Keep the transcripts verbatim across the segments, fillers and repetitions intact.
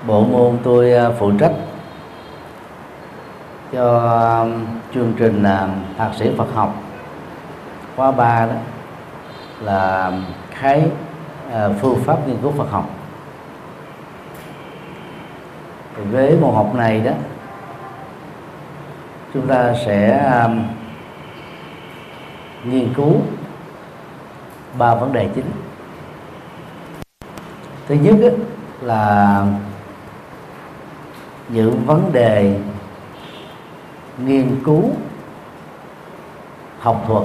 Bộ môn tôi phụ trách cho chương trình thạc sĩ Phật học khóa ba đó là khái phương pháp nghiên cứu Phật học. Với môn học này đó, chúng ta sẽ nghiên cứu ba vấn đề chính. Thứ nhất là những vấn đề nghiên cứu học thuật.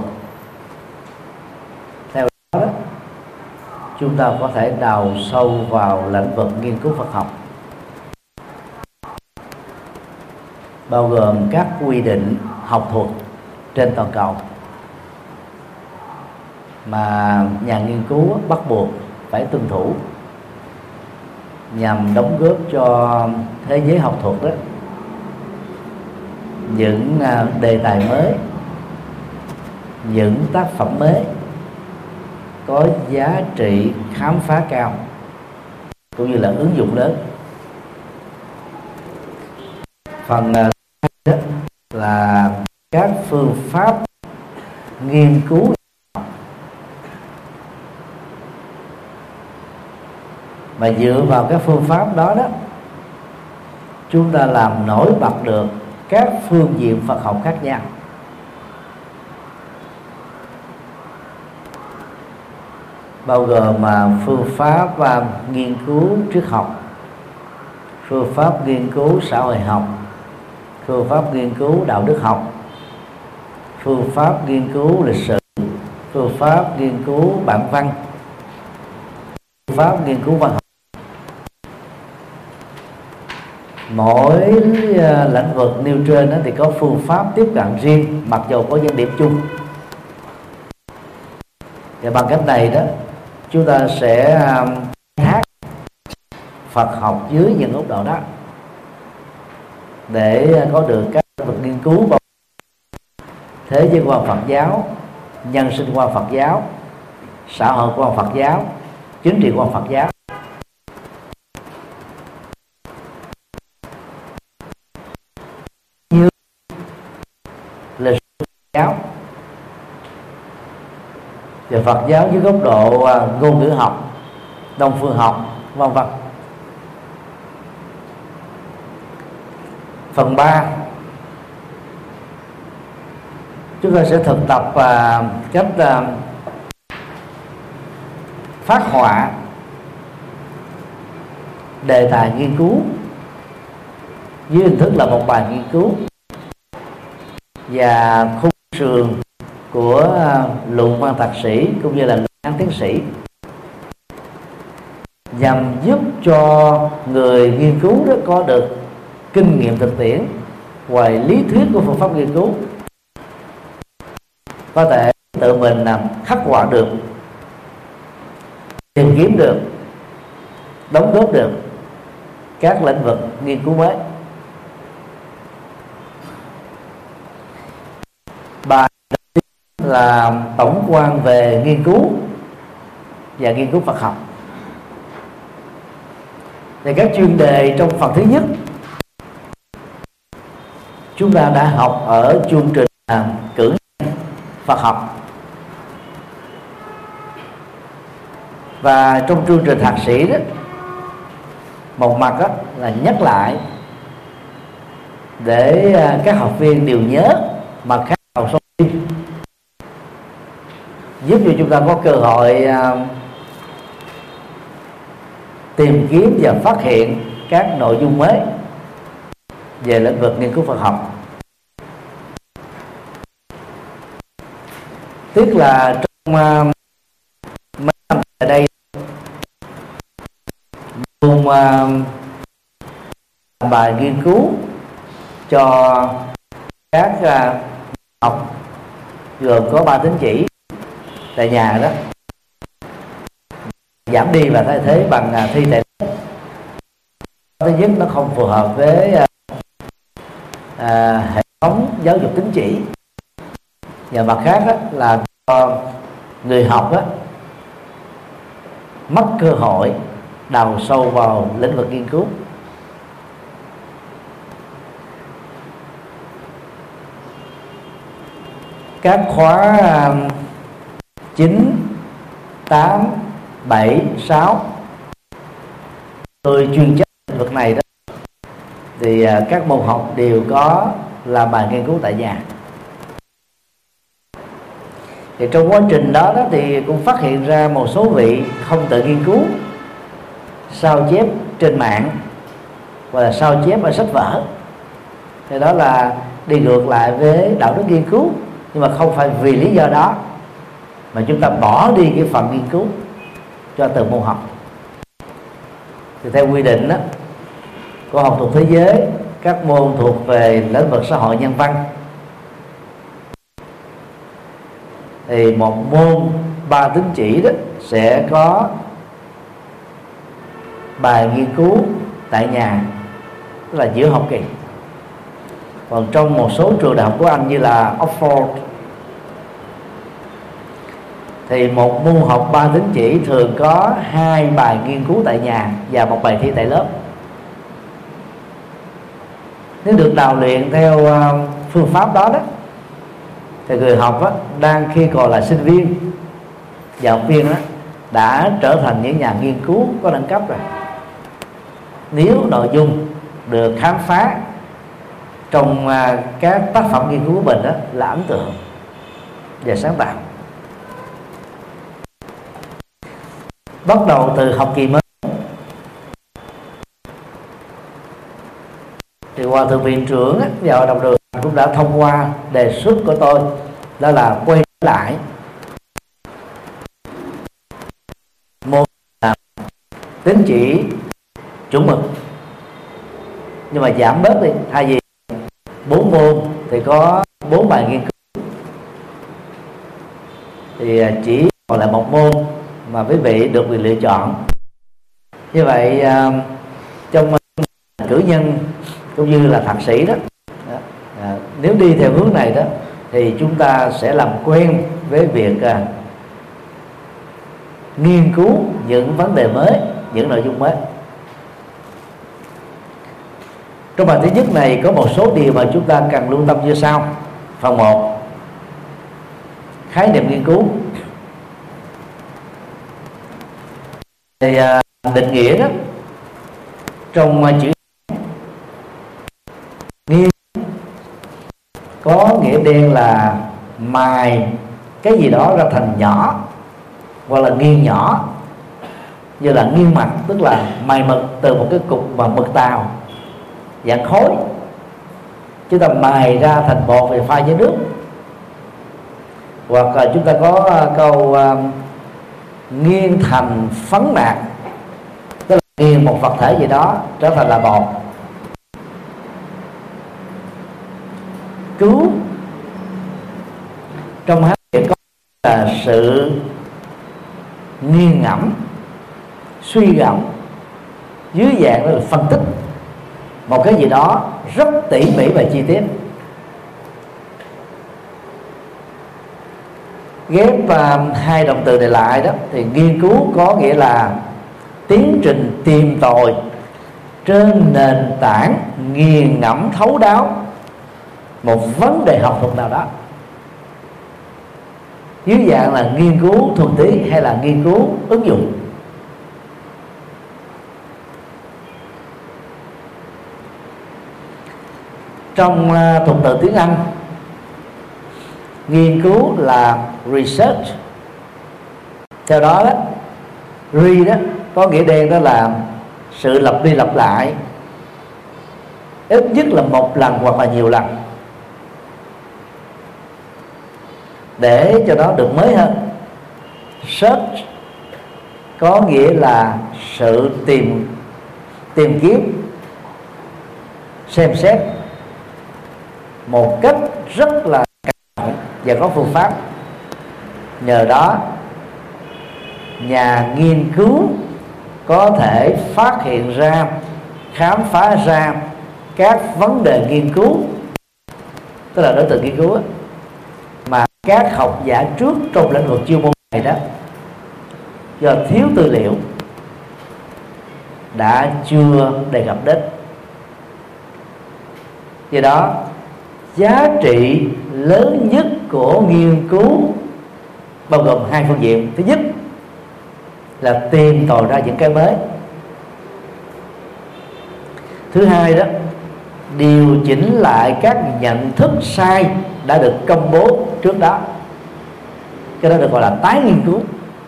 Theo đó, đó chúng ta có thể đào sâu vào lĩnh vực nghiên cứu Phật học, bao gồm các quy định học thuật trên toàn cầu mà nhà nghiên cứu bắt buộc phải tuân thủ nhằm đóng góp cho thế giới học thuật đó những đề tài mới, những tác phẩm mới có giá trị khám phá cao cũng như là ứng dụng lớn. Phần đó là các phương pháp nghiên cứu mà dựa vào các phương pháp đó đó chúng ta làm nổi bật được các phương diện Phật học khác nhau. Bao gồm mà phương pháp và nghiên cứu triết học, phương pháp nghiên cứu xã hội học, phương pháp nghiên cứu đạo đức học, phương pháp nghiên cứu lịch sử, phương pháp nghiên cứu bản văn, phương pháp nghiên cứu văn học. Mỗi lĩnh vực nêu trên đó thì có phương pháp tiếp cận riêng, mặc dù có những điểm chung. Và bằng cách này đó chúng ta sẽ thác Phật học dưới những góc độ đó để có được các lĩnh vực nghiên cứu vào thế giới quan Phật giáo, nhân sinh quan Phật giáo, xã hội quan Phật giáo, chính trị quan Phật giáo. Như lịch sử Phật giáo và Phật giáo dưới góc độ ngôn ngữ học, đông phương học, vân vân. Phần ba, chúng ta sẽ thực tập và cách uh, phát họa đề tài nghiên cứu dưới hình thức là một bài nghiên cứu và khung sườn của uh, luận văn thạc sĩ cũng như là luận án tiến sĩ, nhằm giúp cho người nghiên cứu đó có được kinh nghiệm thực tiễn ngoài lý thuyết của phương pháp nghiên cứu, có thể tự mình làm khắc họa được, tìm kiếm được, đóng góp được các lĩnh vực nghiên cứu mới. Bài là tổng quan về nghiên cứu và nghiên cứu Phật học. Thì các chuyên đề trong phần thứ nhất chúng ta đã học ở chương trình à, cử nhân Phật học, và trong chương trình thạc sĩ đó, một mặt đó là nhắc lại để à, các học viên đều nhớ, mà khác học sinh giúp cho chúng ta có cơ hội à, tìm kiếm và phát hiện các nội dung mới về lĩnh vực nghiên cứu Phật học. Tiếc là trong uh, mấy năm ở đây dùng uh, bài nghiên cứu cho các uh, học gồm có ba tín chỉ tại nhà đó giảm đi và thay thế bằng uh, thi tại lớp. Thứ nhất, nó không phù hợp với uh, uh, hệ thống giáo dục tín chỉ, và mặt khác đó, là cho người học đó, mất cơ hội đào sâu vào lĩnh vực nghiên cứu. các khóa chín, tám, bảy, sáu tôi chuyên trách lĩnh vực này đó, thì các môn học đều có làm bài nghiên cứu tại nhà. Thì trong quá trình đó, đó thì cũng phát hiện ra một số vị không tự nghiên cứu, sao chép trên mạng hoặc là sao chép ở sách vở. Thì đó là đi ngược lại với đạo đức nghiên cứu, nhưng mà không phải vì lý do đó mà chúng ta bỏ đi cái phần nghiên cứu cho từng môn học. Thì theo quy định đó của học thuật thế giới, các môn thuộc về lĩnh vực xã hội nhân văn thì một môn ba tín chỉ đó sẽ có bài nghiên cứu tại nhà, tức là giữa học kỳ. Còn trong một số trường đại học của Anh như là Oxford thì một môn học ba tín chỉ thường có hai bài nghiên cứu tại nhà và một bài thi tại lớp. Nếu được đào luyện theo phương pháp đó đó thì người học đó, đang khi còn là sinh viên và học viên đó, đã trở thành những nhà nghiên cứu có đẳng cấp rồi. Nếu nội dung được khám phá trong các tác phẩm nghiên cứu của mình đó là ấn tượng và sáng tạo. Bắt đầu từ học kỳ mới thì Hòa thượng viện trưởng và hội đồng trường cũng đã thông qua đề xuất của tôi, đó là quay lại môn tín chỉ chuẩn mực, nhưng mà giảm bớt đi, thay vì bốn môn thì có bốn bài nghiên cứu thì chỉ còn lại một môn mà quý vị được quyền lựa chọn. Như vậy trong cử nhân cũng như là thạc sĩ đó, à, nếu đi theo hướng này đó thì chúng ta sẽ làm quen với việc à, nghiên cứu những vấn đề mới, những nội dung mới. Trong bài thứ nhất này có một số điều mà chúng ta cần lưu tâm như sau. Phần một, khái niệm nghiên cứu. Thì à, định nghĩa đó trong chữ nghiên có nghĩa đen là mài cái gì đó ra thành nhỏ, hoặc là nghiên nhỏ, như là nghiên mạch, tức là mài mực từ một cái cục mà mực tàu dạng khối, chúng ta mài ra thành bột về pha với nước. Hoặc là chúng ta có câu uh, nghiên thành phấn mạc, tức là nghiên một vật thể gì đó trở thành là bột. Cứu trong hát có là sự nghiêng ngẫm, suy gẫm dưới dạng là phân tích một cái gì đó rất tỉ mỉ và chi tiết. Ghép uh, hai động từ này lại đó thì nghiên cứu có nghĩa là tiến trình tìm tòi trên nền tảng nghiền ngẫm thấu đáo một vấn đề học thuật nào đó, dưới dạng là nghiên cứu thuần túy hay là nghiên cứu ứng dụng. Trong uh, thuật từ tiếng Anh, nghiên cứu là research. Theo đó, đó re đó có nghĩa đen đó là sự lặp đi lặp lại ít nhất là một lần hoặc là nhiều lần để cho nó được mới hơn. Search có nghĩa là sự tìm tìm kiếm, xem xét một cách rất là cẩn thận và có phương pháp. Nhờ đó nhà nghiên cứu có thể phát hiện ra, khám phá ra các vấn đề nghiên cứu, tức là đối tượng nghiên cứu đó, mà các học giả trước trong lĩnh vực chuyên môn này đó do thiếu tư liệu đã chưa đề cập đến. Do đó giá trị lớn nhất của nghiên cứu bao gồm hai phương diện. Thứ nhất là tìm tòi ra những cái mới. Thứ hai đó, điều chỉnh lại các nhận thức sai đã được công bố trước đó. Cái đó được gọi là tái nghiên cứu.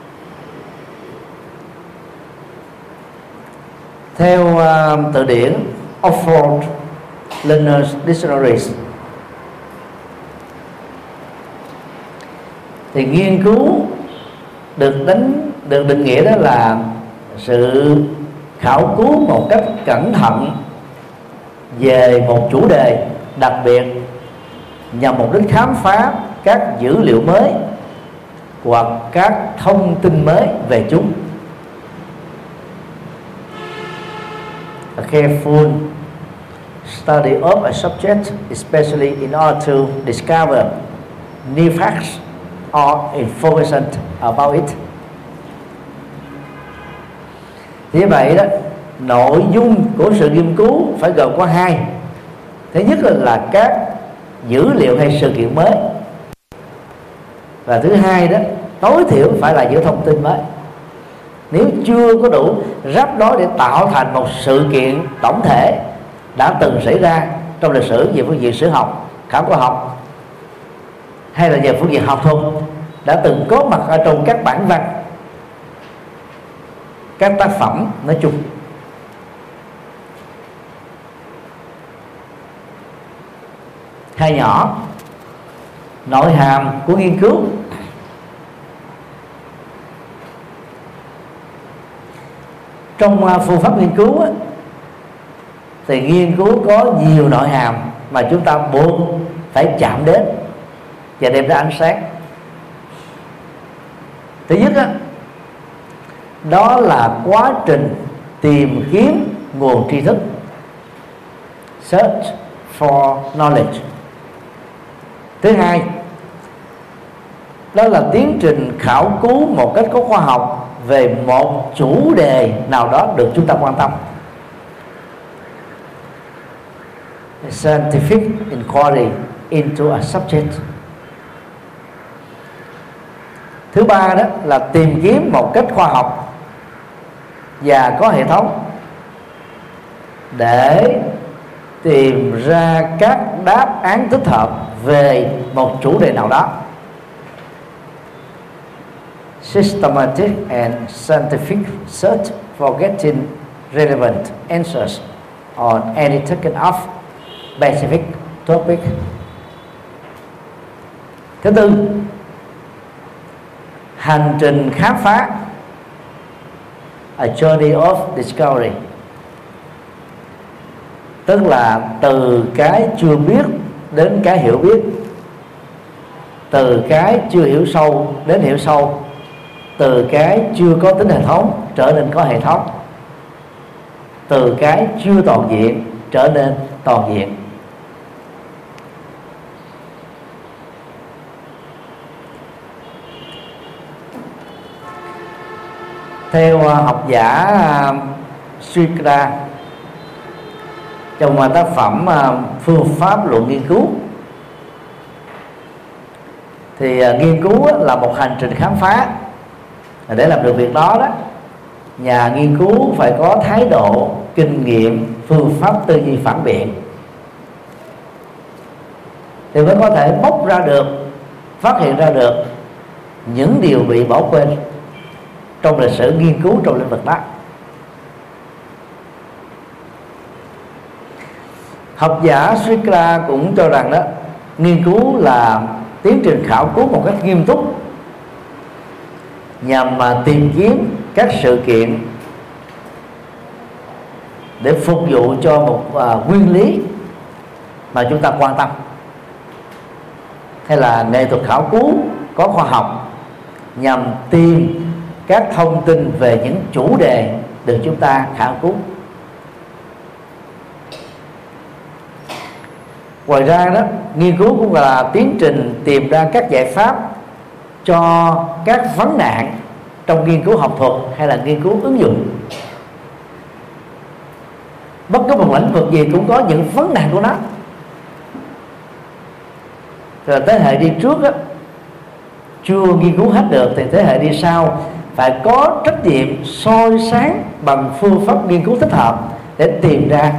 Theo uh, từ điển Oxford Learner's Dictionaries thì nghiên cứu được đánh được định nghĩa đó là sự khảo cứu một cách cẩn thận về một chủ đề đặc biệt nhằm mục đích khám phá các dữ liệu mới hoặc các thông tin mới về chúng. A careful study of a subject, especially in order to discover new facts or information about it. Như vậy đó, nội dung của sự nghiên cứu phải gồm có hai. Thứ nhất là các dữ liệu hay sự kiện mới, và thứ hai đó, tối thiểu phải là những thông tin mới. Nếu chưa có đủ ráp nối để tạo thành một sự kiện tổng thể đã từng xảy ra trong lịch sử về phương diện sử học, khảo cổ học, hay là về phương diện học thuật, đã từng có mặt ở trong các bản văn, các tác phẩm nói chung. Hai nhỏ, nội hàm của nghiên cứu. Trong phương pháp nghiên cứu thì nghiên cứu có nhiều nội hàm mà chúng ta buộc phải chạm đến và đem ra ánh sáng. Thứ nhất đó, đó là quá trình tìm kiếm nguồn tri thức, search for knowledge. Thứ hai, đó là tiến trình khảo cứu một cách có khoa học về một chủ đề nào đó được chúng ta quan tâm. Scientific inquiry into a subject. Thứ ba đó là tìm kiếm một cách khoa học và có hệ thống để tìm ra các đáp án thích hợp về một chủ đề nào đó. Systematic and scientific search for getting relevant answers on any taken off specific topic. Thứ tư, hành trình khám phá, a journey of discovery, tức là từ cái chưa biết đến cái hiểu biết, từ cái chưa hiểu sâu đến hiểu sâu, từ cái chưa có tính hệ thống trở nên có hệ thống, từ cái chưa toàn diện trở nên toàn diện. Theo học giả Srikra, trong tác phẩm Phương pháp luận nghiên cứu, thì nghiên cứu là một hành trình khám phá. Để làm được việc đó đó, nhà nghiên cứu phải có thái độ, kinh nghiệm, phương pháp tư duy phản biện, thì mới có thể bóc ra được, phát hiện ra được những điều bị bỏ quên trong lịch sử nghiên cứu trong lĩnh vực đó. Học giả Srikra cũng cho rằng đó, nghiên cứu là tiến trình khảo cứu một cách nghiêm túc nhằm mà tìm kiếm các sự kiện để phục vụ cho một uh, nguyên lý mà chúng ta quan tâm, hay là nghệ thuật khảo cứu có khoa học nhằm tìm các thông tin về những chủ đề được chúng ta khảo cứu. Ngoài ra đó, nghiên cứu cũng là tiến trình tìm ra các giải pháp cho các vấn nạn trong nghiên cứu học thuật hay là nghiên cứu ứng dụng. Bất cứ một lĩnh vực gì cũng có những vấn nạn của nó. rồi thế hệ đi trước á, chưa nghiên cứu hết được thì thế hệ đi sau phải có trách nhiệm soi sáng bằng phương pháp nghiên cứu thích hợp để tìm ra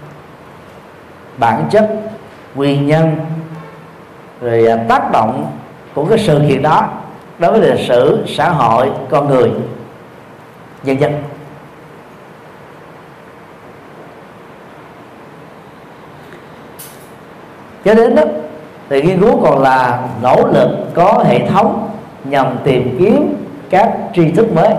bản chất, nguyên nhân, rồi tác động của cái sự kiện đó đối với lịch sử, xã hội, con người, nhân dân. Cho đến đó thì nghiên cứu còn là nỗ lực có hệ thống nhằm tìm kiếm các tri thức mới,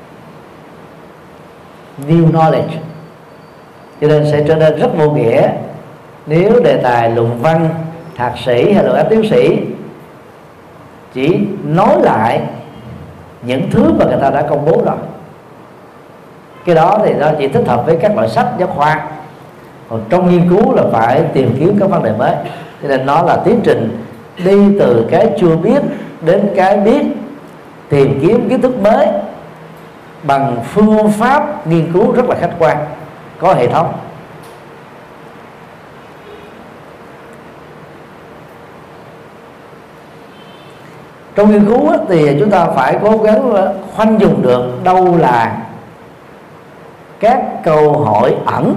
new knowledge. Cho nên sẽ trở nên rất vô nghĩa nếu đề tài luận văn, thạc sĩ hay luận án tiến sĩ chỉ nói lại những thứ mà người ta đã công bố rồi. Cái đó thì nó chỉ thích hợp với các loại sách giáo khoa, còn trong nghiên cứu là phải tìm kiếm các vấn đề mới. Cho nên nó là tiến trình đi từ cái chưa biết đến cái biết, tìm kiếm kiến thức mới bằng phương pháp nghiên cứu rất là khách quan, có hệ thống. Trong nghiên cứu thì chúng ta phải cố gắng khoanh dùng được đâu là các câu hỏi ẩn,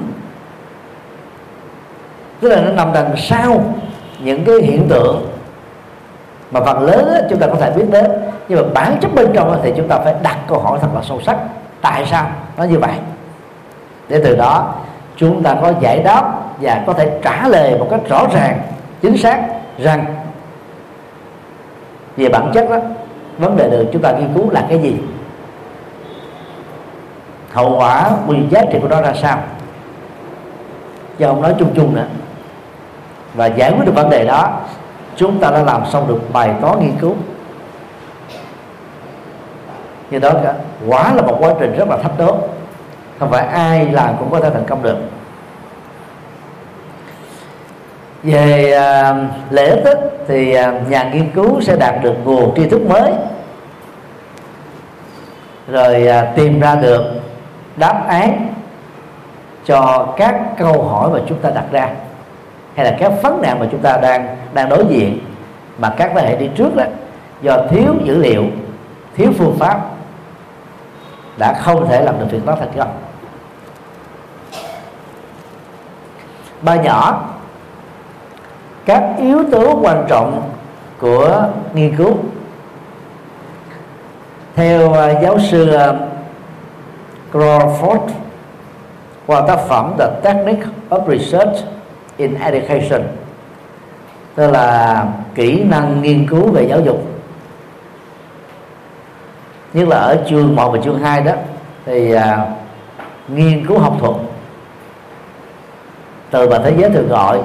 tức là nó nằm đằng sau những cái hiện tượng mà phần lớn chúng ta có thể biết đến, nhưng mà bản chất bên trong thì chúng ta phải đặt câu hỏi thật là sâu sắc: tại sao nó như vậy, để từ đó chúng ta có giải đáp và có thể trả lời một cách rõ ràng, chính xác rằng về bản chất đó, vấn đề được chúng ta nghiên cứu là cái gì, hậu quả, quyền giá trị của nó ra sao, chứ không nói chung chung nữa. Và giải quyết được vấn đề đó, chúng ta đã làm xong được bài toán nghiên cứu. Như đó cả quả là một quá trình rất là thách đố, không phải ai làm cũng có thể thành công được. Về uh, lợi ích ấy, thì uh, nhà nghiên cứu sẽ đạt được nguồn tri thức mới, rồi uh, tìm ra được đáp án cho các câu hỏi mà chúng ta đặt ra, hay là các vấn nạn mà chúng ta đang đang đối diện, mà các thế hệ đi trước đó do thiếu dữ liệu, thiếu phương pháp đã không thể làm được việc đó thành công. Ba nhỏ các yếu tố quan trọng của nghiên cứu. Theo uh, giáo sư uh, Crawford qua tác phẩm The Technique of Research in Education, tức là kỹ năng nghiên cứu về giáo dục, nhất là ở chương một và chương hai đó, thì uh, nghiên cứu học thuật từ mà thế giới thường gọi,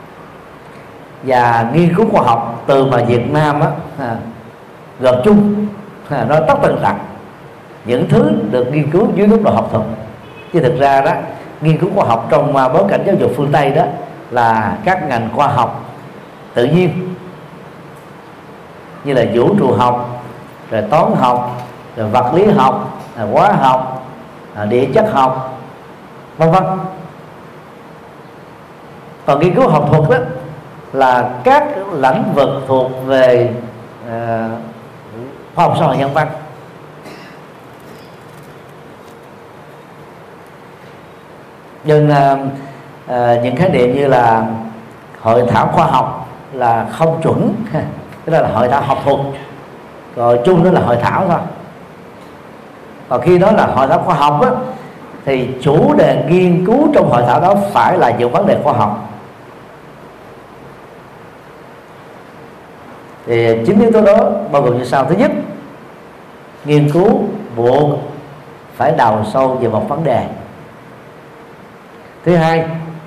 và nghiên cứu khoa học từ mà Việt Nam á, à, gộp chung, à, nó tất tần tật những thứ được nghiên cứu dưới góc độ học thuật. Chứ thực ra đó, nghiên cứu khoa học trong uh, bối cảnh giáo dục phương Tây đó là các ngành khoa học tự nhiên như là vũ trụ học, rồi toán học, rồi vật lý học, rồi hóa học, rồi địa chất học, vân vân. Còn nghiên cứu học thuật đó là các lĩnh vực thuộc về uh, khoa học xã hội nhân văn. Nhưng uh, uh, những khái niệm như là hội thảo khoa học là không chuẩn, tức là hội thảo học thuật, rồi chung đó là hội thảo thôi. Còn khi đó là hội thảo khoa học á, thì chủ đề nghiên cứu trong hội thảo đó phải là những vấn đề khoa học. Thì chính yếu tố đó bao gồm như sau: thứ nhất, nghiên cứu buộc phải đào sâu về một vấn đề. Thứ hai,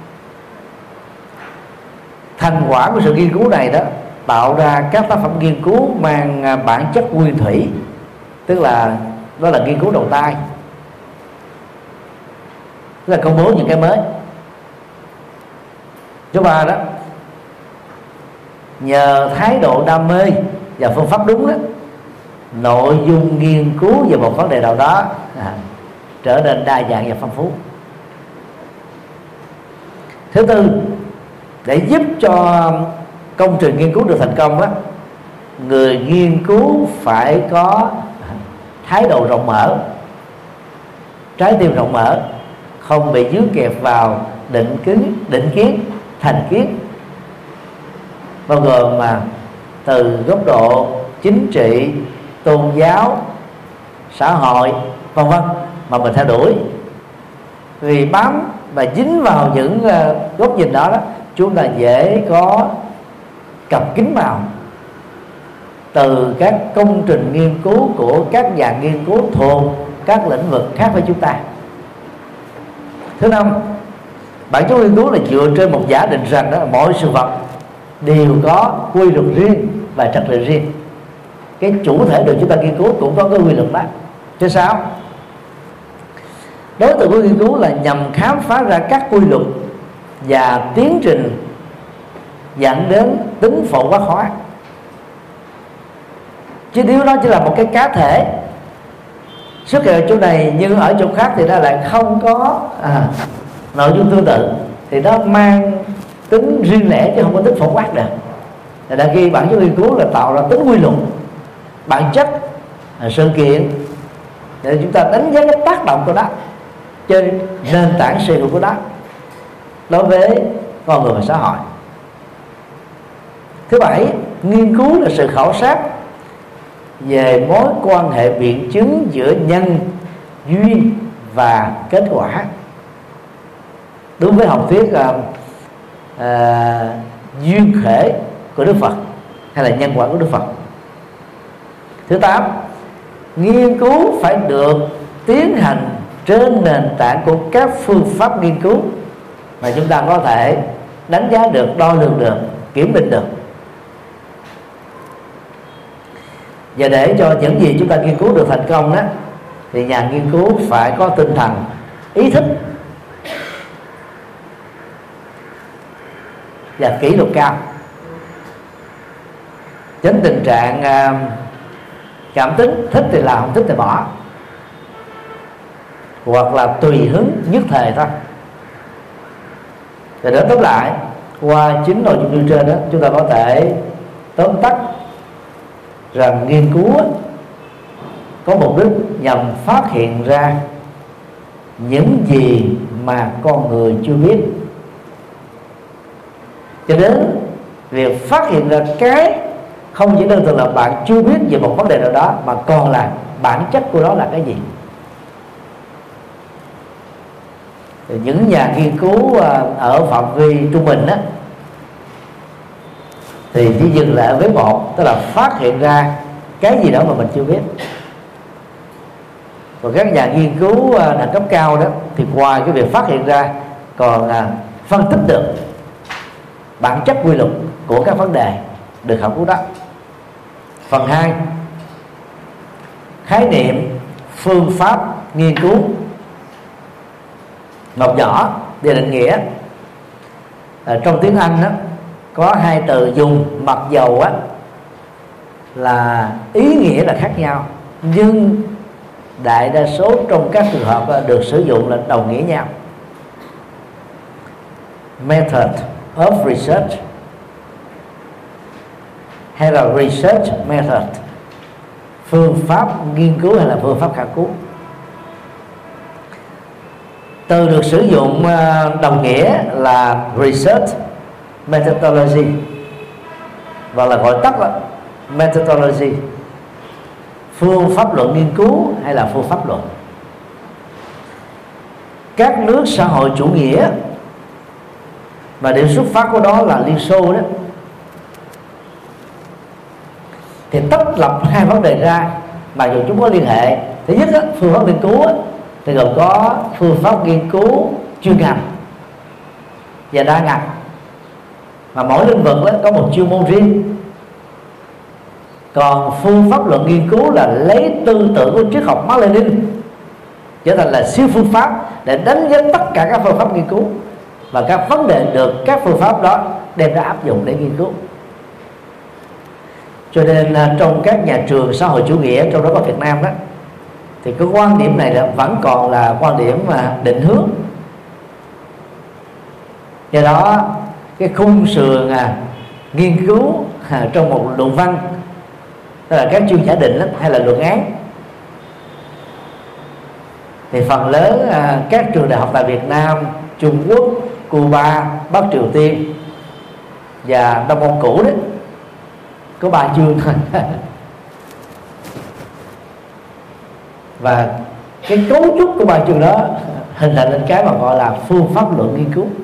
thành quả của sự nghiên cứu này đó tạo ra các tác phẩm nghiên cứu mang bản chất nguyên thủy, tức là đó là nghiên cứu đầu tay, tức là công bố những cái mới. Thứ ba đó, nhờ thái độ đam mê và phương pháp đúng đó, nội dung nghiên cứu về một vấn đề nào đó à, trở nên đa dạng và phong phú. Thứ tư, để giúp cho công trình nghiên cứu được thành công á, người nghiên cứu phải có thái độ rộng mở, trái tim rộng mở, không bị dướng kẹp vào định kiến, định kiến, thành kiến, bao gồm mà từ góc độ chính trị, tôn giáo, xã hội, vân vân mà mình theo đuổi. Vì bám và dính vào những uh, góc nhìn đó, đó chúng ta dễ có cặp kính màu từ các công trình nghiên cứu của các nhà nghiên cứu thuộc các lĩnh vực khác với chúng ta. Thứ năm, bản chất nghiên cứu là dựa trên một giả định rằng đó, mọi sự vật đều có quy luật riêng và trật tự riêng. Cái chủ thể được chúng ta nghiên cứu cũng có cái quy luật đó. Thứ sáu, đối tượng của nghiên cứu là nhằm khám phá ra các quy luật và tiến trình dẫn đến tính phổ quát hóa, chứ nếu nó chỉ là một cái cá thể xuất hiện ở chỗ này nhưng ở chỗ khác thì nó lại không có à, nội dung tương tự, thì nó mang tính riêng lẻ chứ không có tính phổ quát được. Thì đã ghi bản chất nghiên cứu là tạo ra tính quy luật, bản chất, à, sự kiện để chúng ta đánh giá cái tác động của nó trên nền tảng sự hữu của nó đối với con người và xã hội. Thứ bảy, nghiên cứu là sự khảo sát về mối quan hệ biện chứng giữa nhân, duyên và kết quả. Đúng với học thuyết uh, uh, duyên khởi của Đức Phật hay là nhân quả của Đức Phật. Thứ tám, nghiên cứu phải được tiến hành trên nền tảng của các phương pháp nghiên cứu mà chúng ta có thể đánh giá được, đo lường được, kiểm định được. Và để cho những gì chúng ta nghiên cứu được thành công đó, thì nhà nghiên cứu phải có tinh thần ý thức và kỷ luật cao, tránh tình trạng uh, cảm tính, thích thì làm, không thích thì bỏ, hoặc là tùy hứng nhất thời thôi. Để đó tóm lại, qua chính nội dung như trên đó, chúng ta có thể tóm tắt rằng nghiên cứu có mục đích nhằm phát hiện ra những gì mà con người chưa biết, cho đến việc phát hiện ra cái không chỉ đơn thuần là bạn chưa biết về một vấn đề nào đó, mà còn là bản chất của nó là cái gì. Thì những nhà nghiên cứu ở phạm vi trung bình đó, thì chỉ dừng lại với một, tức là phát hiện ra cái gì đó mà mình chưa biết. Còn các nhà nghiên cứu đẳng cấp cao đó, thì ngoài cái việc phát hiện ra còn phân tích được bản chất quy luật của các vấn đề được khảo cứu đó. Phần hai, khái niệm phương pháp nghiên cứu. Một nhỏ về định nghĩa. À, trong tiếng Anh đó, có hai từ dùng mặc dầu á, là ý nghĩa là khác nhau, nhưng đại đa số trong các trường hợp được sử dụng là đồng nghĩa nhau. Method of research hay là research method, phương pháp nghiên cứu hay là phương pháp khảo cứu. Từ được sử dụng đồng nghĩa là research methodology, và là gọi tắt là methodology, phương pháp luận nghiên cứu hay là phương pháp luận. Các nước xã hội chủ nghĩa, và điểm xuất phát của đó là Liên Xô đó, thì tách lập hai vấn đề ra mặc dù chúng có liên hệ. Thứ nhất đó, phương pháp nghiên cứu đó, thì gồm có phương pháp nghiên cứu chuyên ngành và đa ngành, mà mỗi lĩnh vực đó có một chuyên môn riêng. Còn phương pháp luận nghiên cứu là lấy tư tưởng của triết học Mác Lênin trở thành là siêu phương pháp để đánh giá tất cả các phương pháp nghiên cứu và các vấn đề được các phương pháp đó đem ra áp dụng để nghiên cứu. Cho nên trong các nhà trường xã hội chủ nghĩa, trong đó có Việt Nam đó, thì cái quan điểm này là vẫn còn là quan điểm mà định hướng. Do đó cái khung sườn à, nghiên cứu à, trong một luận văn, tức là các chuyên giả định đó, hay là luận án, thì phần lớn à, các trường đại học tại Việt Nam, Trung Quốc, Cuba, Bắc Triều Tiên và Đông Mông Cổ đấy có ba chương thôi. Và cái cấu trúc của ba chương đó hình thành lên cái mà gọi là phương pháp luận nghiên cứu,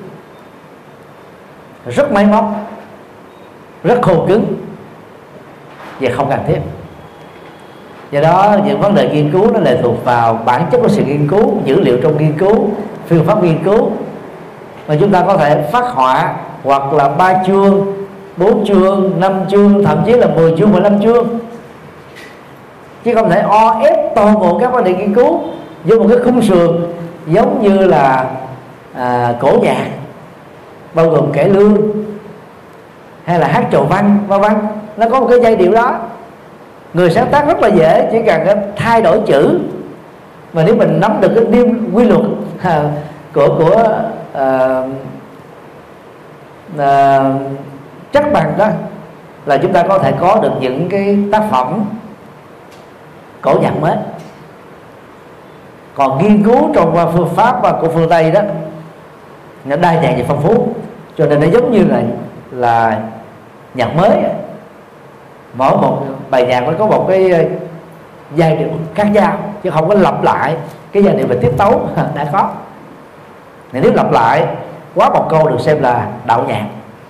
rất máy móc, rất khô cứng và không cần thiết. Do đó những vấn đề nghiên cứu nó lệ thuộc vào bản chất của sự nghiên cứu, dữ liệu trong nghiên cứu, phương pháp nghiên cứu, mà chúng ta có thể phát họa hoặc là ba chương, bốn chương, năm chương, thậm chí là mười chương, mười lăm chương, chứ không thể o ép toàn bộ các vấn đề nghiên cứu với một cái khung sườn giống như là à, cổ nhạc, bao gồm cải lương hay là hát chầu văn, vân vân. Nó có một cái giai điệu đó, người sáng tác rất là dễ, chỉ cần thay đổi chữ. Mà nếu mình nắm được cái niêm quy luật à, của của à, à, chắc bằng đó, là chúng ta có thể có được những cái tác phẩm cổ nhạc mới. Còn nghiên cứu trong phương pháp của phương Tây đó, nó đa dạng và phong phú, cho nên nó giống như là là nhạc mới. Mỗi một bài nhạc nó có một cái giai điệu khác nhau, chứ không có lặp lại cái giai điệu về tiết tấu đã có. Nếu lặp lại quá một câu được xem là đạo nhạc.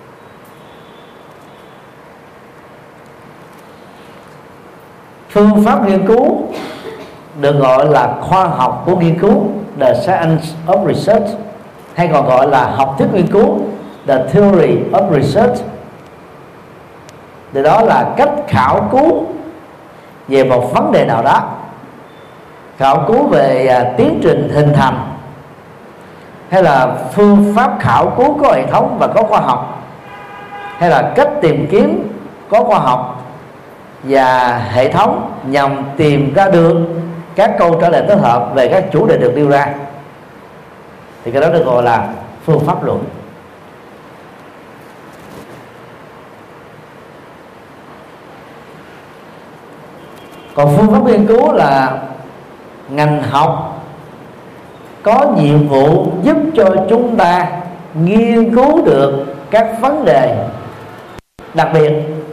Phương pháp nghiên cứu được gọi là khoa học của nghiên cứu, the science of research, hay còn gọi là học thuyết nghiên cứu, the theory of research. Từ đó là cách khảo cứu về một vấn đề nào đó, khảo cứu về à, tiến trình hình thành, hay là phương pháp khảo cứu có hệ thống và có khoa học, hay là cách tìm kiếm có khoa học và hệ thống nhằm tìm ra được các câu trả lời thích hợp về các chủ đề được nêu ra, thì cái đó được gọi là phương pháp luận. Còn phương pháp nghiên cứu là ngành học có nhiệm vụ giúp cho chúng ta nghiên cứu được các vấn đề đặc biệt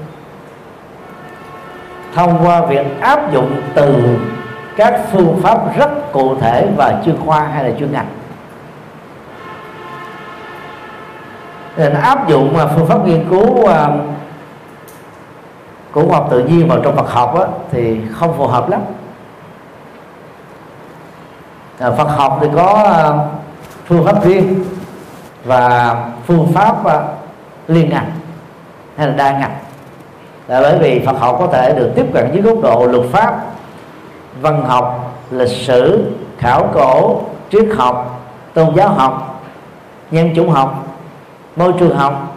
thông qua việc áp dụng từ các phương pháp rất cụ thể và chuyên khoa hay là chuyên ngành. Nên áp dụng phương pháp nghiên cứu của khoa học tự nhiên vào trong Phật học á, thì không phù hợp lắm. À, Phật học thì có phương pháp riêng và phương pháp liên ngành hay là đa ngành, là bởi vì Phật học có thể được tiếp cận dưới góc độ luật pháp, văn học, lịch sử, khảo cổ, triết học, tôn giáo học, nhân chủng học, môi trường học,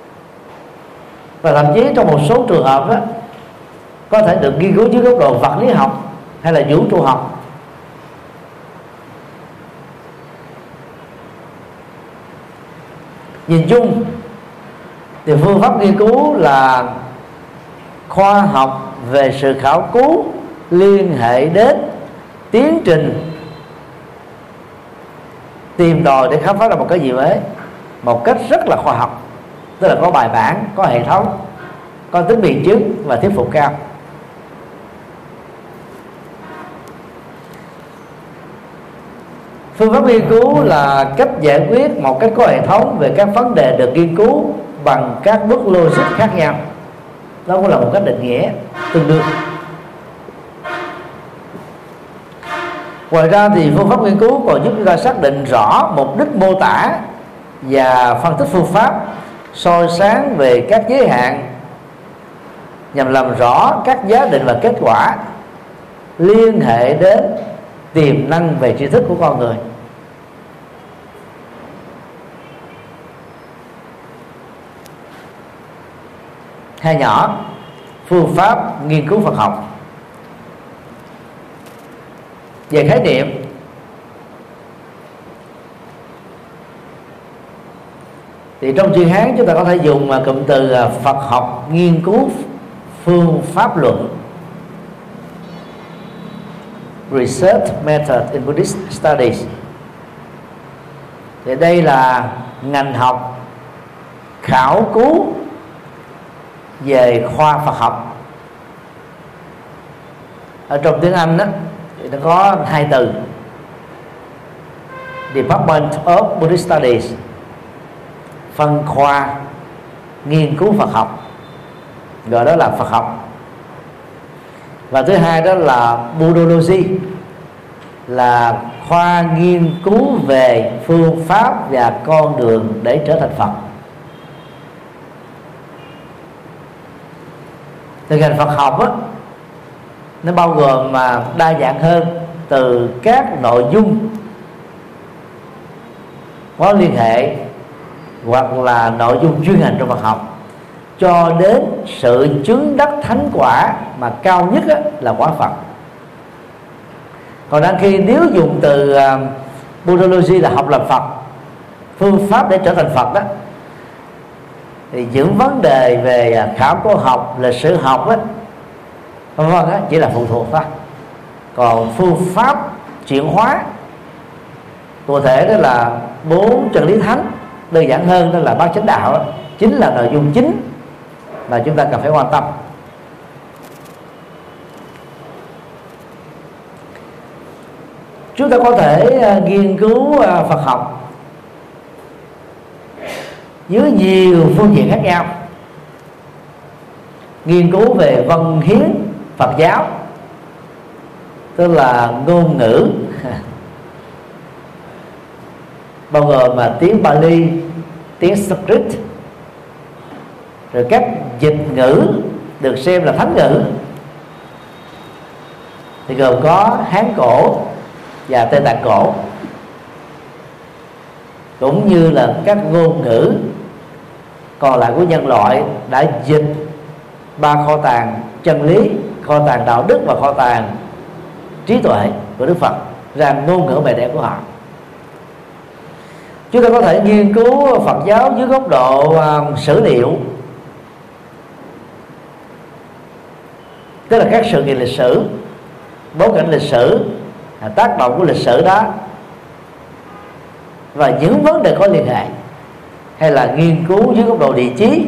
và thậm chí trong một số trường hợp đó, có thể được nghiên cứu dưới góc độ vật lý học hay là vũ trụ học. Nhìn chung thì phương pháp nghiên cứu là khoa học về sự khảo cứu liên hệ đến tiến trình tìm tòi để khám phá ra một cái gì mới một cách rất là khoa học, tức là có bài bản, có hệ thống, có tính biện chứng và thuyết phục cao. Phương pháp nghiên cứu là cách giải quyết một cách có hệ thống về các vấn đề được nghiên cứu bằng các bước logic khác nhau. Đó cũng là một cách định nghĩa tương đương. Ngoài ra thì phương pháp nghiên cứu còn giúp chúng ta xác định rõ mục đích mô tả và phân tích phương pháp, soi sáng về các giới hạn nhằm làm rõ các giá định và kết quả, liên hệ đến tiềm năng về tri thức của con người. Hai nhỏ phương pháp nghiên cứu Phật học. Về khái niệm, Thì trong chuyên Hán chúng ta có thể dùng cụm từ Phật học nghiên cứu phương pháp luận, Research Method in Buddhist Studies. Thì đây là ngành học khảo cứu về khoa Phật học. Ở trong tiếng Anh đó, thì nó có hai từ: Department of Buddhist Studies, phân khoa nghiên cứu Phật học, gọi đó là Phật học. Và thứ hai đó là Buddhology, là khoa nghiên cứu về phương pháp và con đường để trở thành Phật. Thì ngành Phật học á, nó bao gồm mà đa dạng hơn, từ các nội dung có liên hệ hoặc là nội dung chuyên ngành trong Phật học, cho đến sự chứng đắc thánh quả mà cao nhất á, là quả Phật. Còn đang khi nếu dùng từ uh, Buddhology là học làm Phật, phương pháp để trở thành Phật đó, thì những vấn đề về khảo cổ học, lịch sử học á, vân vân á, chỉ là phụ thuộc thôi. Còn phương pháp chuyển hóa cụ thể đó là bốn chân lý thánh, đơn giản hơn đó là bát chánh đạo đó, chính là nội dung chính mà chúng ta cần phải quan tâm. Chúng ta có thể uh, nghiên cứu uh, Phật học dưới nhiều phương diện khác nhau. Nghiên cứu về văn hiến Phật giáo, tức là ngôn ngữ bao gồm mà tiếng Pali, tiếng Sanskrit, rồi các dịch ngữ được xem là thánh ngữ, thì gồm có Hán cổ và Tây Tạng cổ, cũng như là các ngôn ngữ còn lại của nhân loại đã dịch ba kho tàng chân lý, kho tàng đạo đức và kho tàng trí tuệ của Đức Phật ra ngôn ngữ mẹ đẻ của họ. Chúng ta có thể nghiên cứu Phật giáo dưới góc độ uh, sử liệu, tức là các sự kiện lịch sử, bối cảnh lịch sử, tác động của lịch sử đó và những vấn đề có liên hệ, hay là nghiên cứu dưới góc độ địa chí,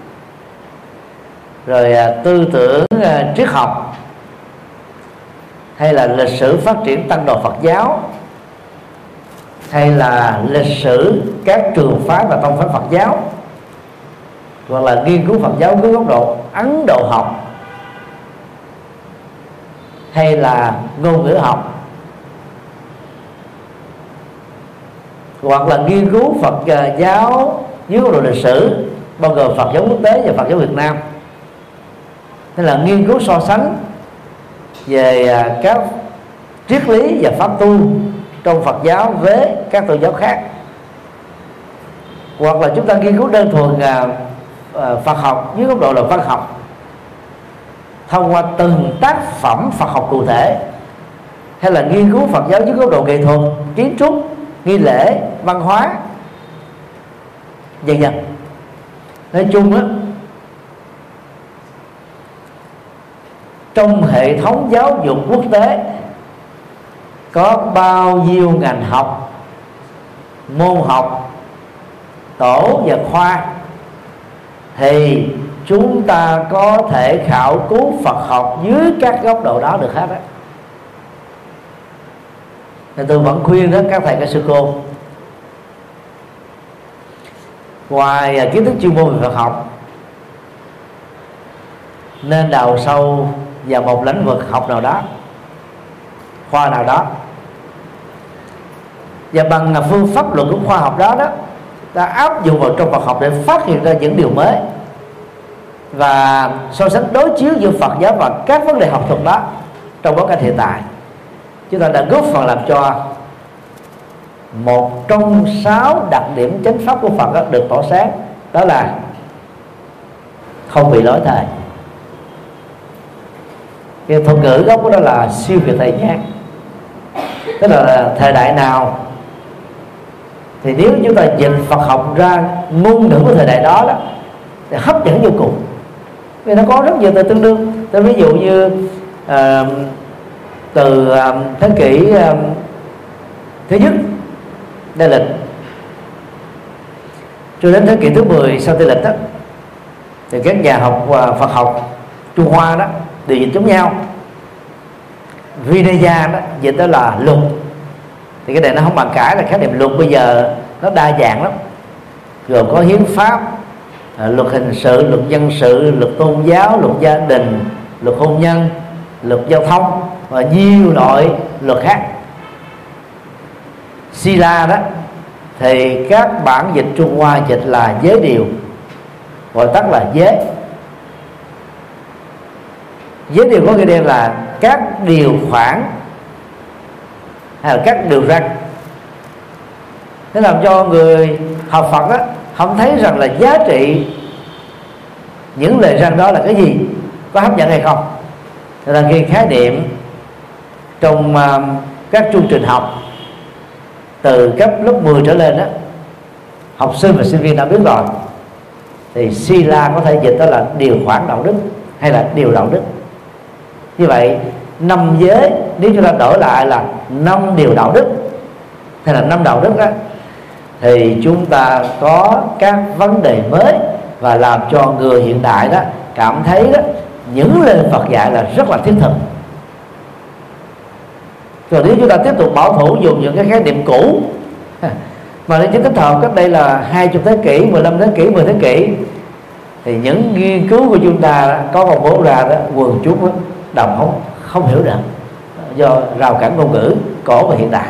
rồi uh, tư tưởng uh, triết học, hay là lịch sử phát triển tăng đồ Phật giáo, hay là lịch sử các trường phái và tông phái Phật giáo, hoặc là nghiên cứu Phật giáo dưới góc độ Ấn Độ học, hay là ngôn ngữ học, hoặc là nghiên cứu Phật giáo dưới góc độ lịch sử bao gồm Phật giáo quốc tế và Phật giáo Việt Nam, nên là nghiên cứu so sánh về các triết lý và pháp tu trong Phật giáo với các tôn giáo khác. Hoặc là chúng ta nghiên cứu đơn thuần Phật học dưới góc độ là văn học, thông qua từng tác phẩm Phật học cụ thể, hay là nghiên cứu Phật giáo dưới góc độ nghệ thuật, kiến trúc, nghi lễ, văn hóa, dần dần. Nói chung á, trong hệ thống giáo dục quốc tế có bao nhiêu ngành học, môn học, tổ và khoa, thì chúng ta có thể khảo cứu Phật học dưới các góc độ đó được hết á. Nên tôi vẫn khuyên đó các thầy các sư cô, ngoài kiến thức chuyên môn về Phật học, nên đào sâu vào một lĩnh vực học nào đó, khoa nào đó, và bằng phương pháp luận của khoa học đó đó ta áp dụng vào trong Phật học để phát hiện ra những điều mới, và so sánh đối chiếu giữa Phật giáo và các vấn đề học thuật đó trong bối cảnh hiện tại. Chúng ta đã góp phần làm cho một trong sáu đặc điểm chánh pháp của Phật đó được tỏ sáng, đó là không bị lỗi thời. Cái thuật ngữ gốc của đó là siêu việt thời gian, tức là thời đại nào thì nếu chúng ta dịch Phật học ra ngôn ngữ của thời đại đó đó thì hấp dẫn vô cùng, vì nó có rất nhiều từ tương đương. Tôi ví dụ như uh, từ uh, thế kỷ uh, thứ nhất Tây lịch cho đến thế kỷ thứ mười sau Tây lịch đó, thì các nhà học uh, Phật học Trung Hoa đó đều dịch giống nhau. Vinaya đó dịch đó là luật, thì cái này nó không bàn cãi, là khái niệm luật bây giờ nó đa dạng lắm, gồm có hiến pháp, luật hình sự, luật dân sự, luật tôn giáo, luật gia đình, luật hôn nhân, luật giao thông và nhiều loại luật khác. Sila đó thì các bản dịch Trung Hoa dịch là giới điều, gọi tắt là giới. Giới điều có nghĩa đen là các điều khoản hay là các điều răn. Thế làm cho người học Phật đó không thấy rằng là giá trị những lời răn đó là cái gì, có hấp dẫn hay không. Thế là khi khái niệm trong uh, các chương trình học từ cấp lớp mười trở lên đó, học sinh và sinh viên đã biết rồi, thì Sila có thể dịch đó là điều khoản đạo đức hay là điều đạo đức. Như vậy năm giới nếu chúng ta đổi lại là năm điều đạo đức hay là năm đạo đức đó, thì chúng ta có các vấn đề mới và làm cho người hiện đại đó cảm thấy đó những lời Phật dạy là rất là thiết thực. Còn nếu chúng ta tiếp tục bảo thủ dùng những cái khái niệm cũ mà nó chỉ tích hợp cách đây là hai mươi thế kỷ, mười lăm thế kỷ, mười thế kỷ, thì những nghiên cứu của chúng ta có công bố ra đó, quần chúng đọc không không hiểu được do rào cản ngôn ngữ cổ và hiện đại.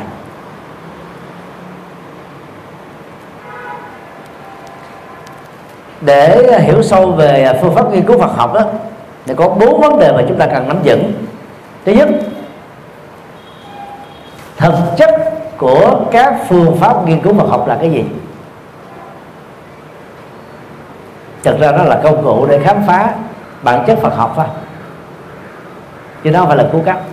Để hiểu sâu về phương pháp nghiên cứu Phật học đó, thì có bốn vấn đề mà chúng ta cần nắm vững. Thứ nhất, thực chất của các phương pháp nghiên cứu Phật học là cái gì? Thực ra nó là công cụ để khám phá bản chất Phật học thôi, chứ nó không phải là cứu cấp.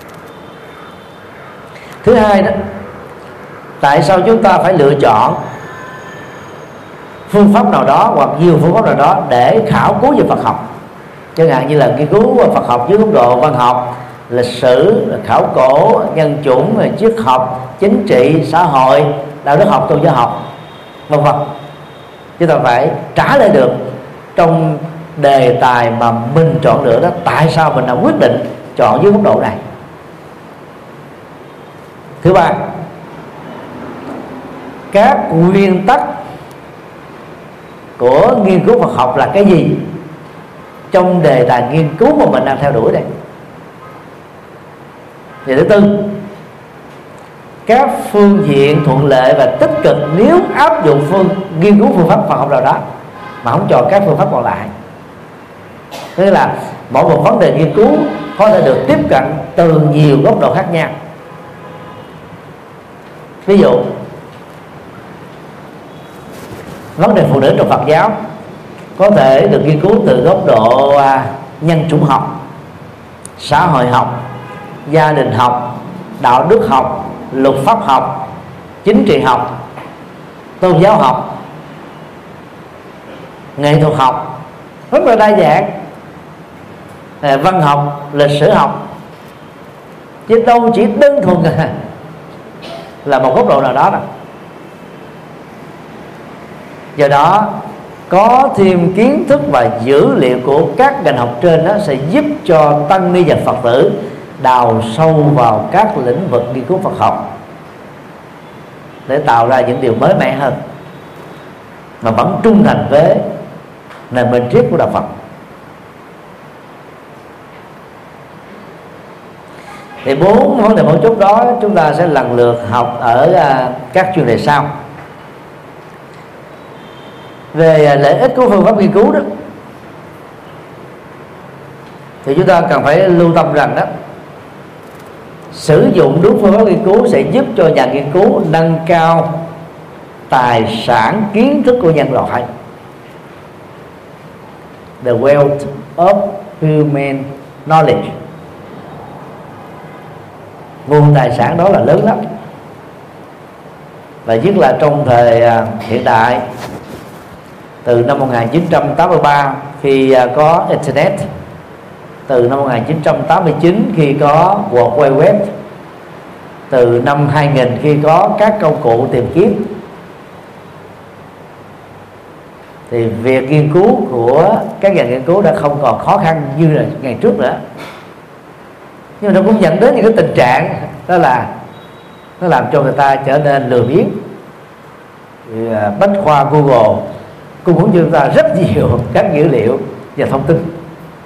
Thứ hai đó, tại sao chúng ta phải lựa chọn phương pháp nào đó hoặc nhiều phương pháp nào đó để khảo cứu về Phật học, chẳng hạn như là nghiên cứu Phật học dưới góc độ văn học, lịch sử, khảo cổ, nhân chủng, triết học, chính trị, xã hội, đạo đức học, tôn giáo học, vân vân. Chúng ta phải trả lời được trong đề tài mà mình chọn lựa đó, tại sao mình đã quyết định chọn dưới góc độ này. Thứ ba, các nguyên tắc của nghiên cứu Phật học là cái gì trong đề tài nghiên cứu mà mình đang theo đuổi đây. Và thứ tư, các phương diện thuận lợi và tích cực nếu áp dụng phương nghiên cứu phương pháp Phật học nào đó mà không chọn các phương pháp còn lại. Tức là mỗi một vấn đề nghiên cứu có thể được tiếp cận từ nhiều góc độ khác nhau. Ví dụ, vấn đề phụ nữ trong Phật giáo có thể được nghiên cứu từ góc độ à, nhân chủng học, xã hội học, gia đình học, đạo đức học, luật pháp học, chính trị học, tôn giáo học, nghệ thuật học, rất là đa dạng, à, văn học, lịch sử học, chứ đâu chỉ đơn thuần là một góc độ nào đó đâu. Do đó có thêm kiến thức và dữ liệu của các ngành học trên đó sẽ giúp cho tăng ni và Phật tử đào sâu vào các lĩnh vực nghiên cứu Phật học để tạo ra những điều mới mẻ hơn mà vẫn trung thành với nền minh triết của đạo Phật. Thì bốn vấn đề mấu chốt đó chúng ta sẽ lần lượt học ở các chuyên đề sau. Về lợi ích của phương pháp nghiên cứu đó, thì chúng ta cần phải lưu tâm rằng đó, sử dụng đúng phương pháp nghiên cứu sẽ giúp cho nhà nghiên cứu nâng cao tài sản kiến thức của nhân loại, the wealth of human knowledge. Nguồn tài sản đó là lớn lắm. và nhất là trong thời hiện đại, từ năm một nghìn chín trăm tám mươi ba khi có Internet, từ năm một nghìn chín trăm tám mươi chín khi có World Wide Web, từ năm hai nghìn khi có các công cụ tìm kiếm, thì việc nghiên cứu của các nhà nghiên cứu đã không còn khó khăn như là ngày trước nữa. Nhưng mà nó cũng dẫn đến những cái tình trạng đó là nó làm cho người ta trở nên lười biếng. Bách khoa Google cung cấp cho chúng ta rất nhiều các dữ liệu và thông tin,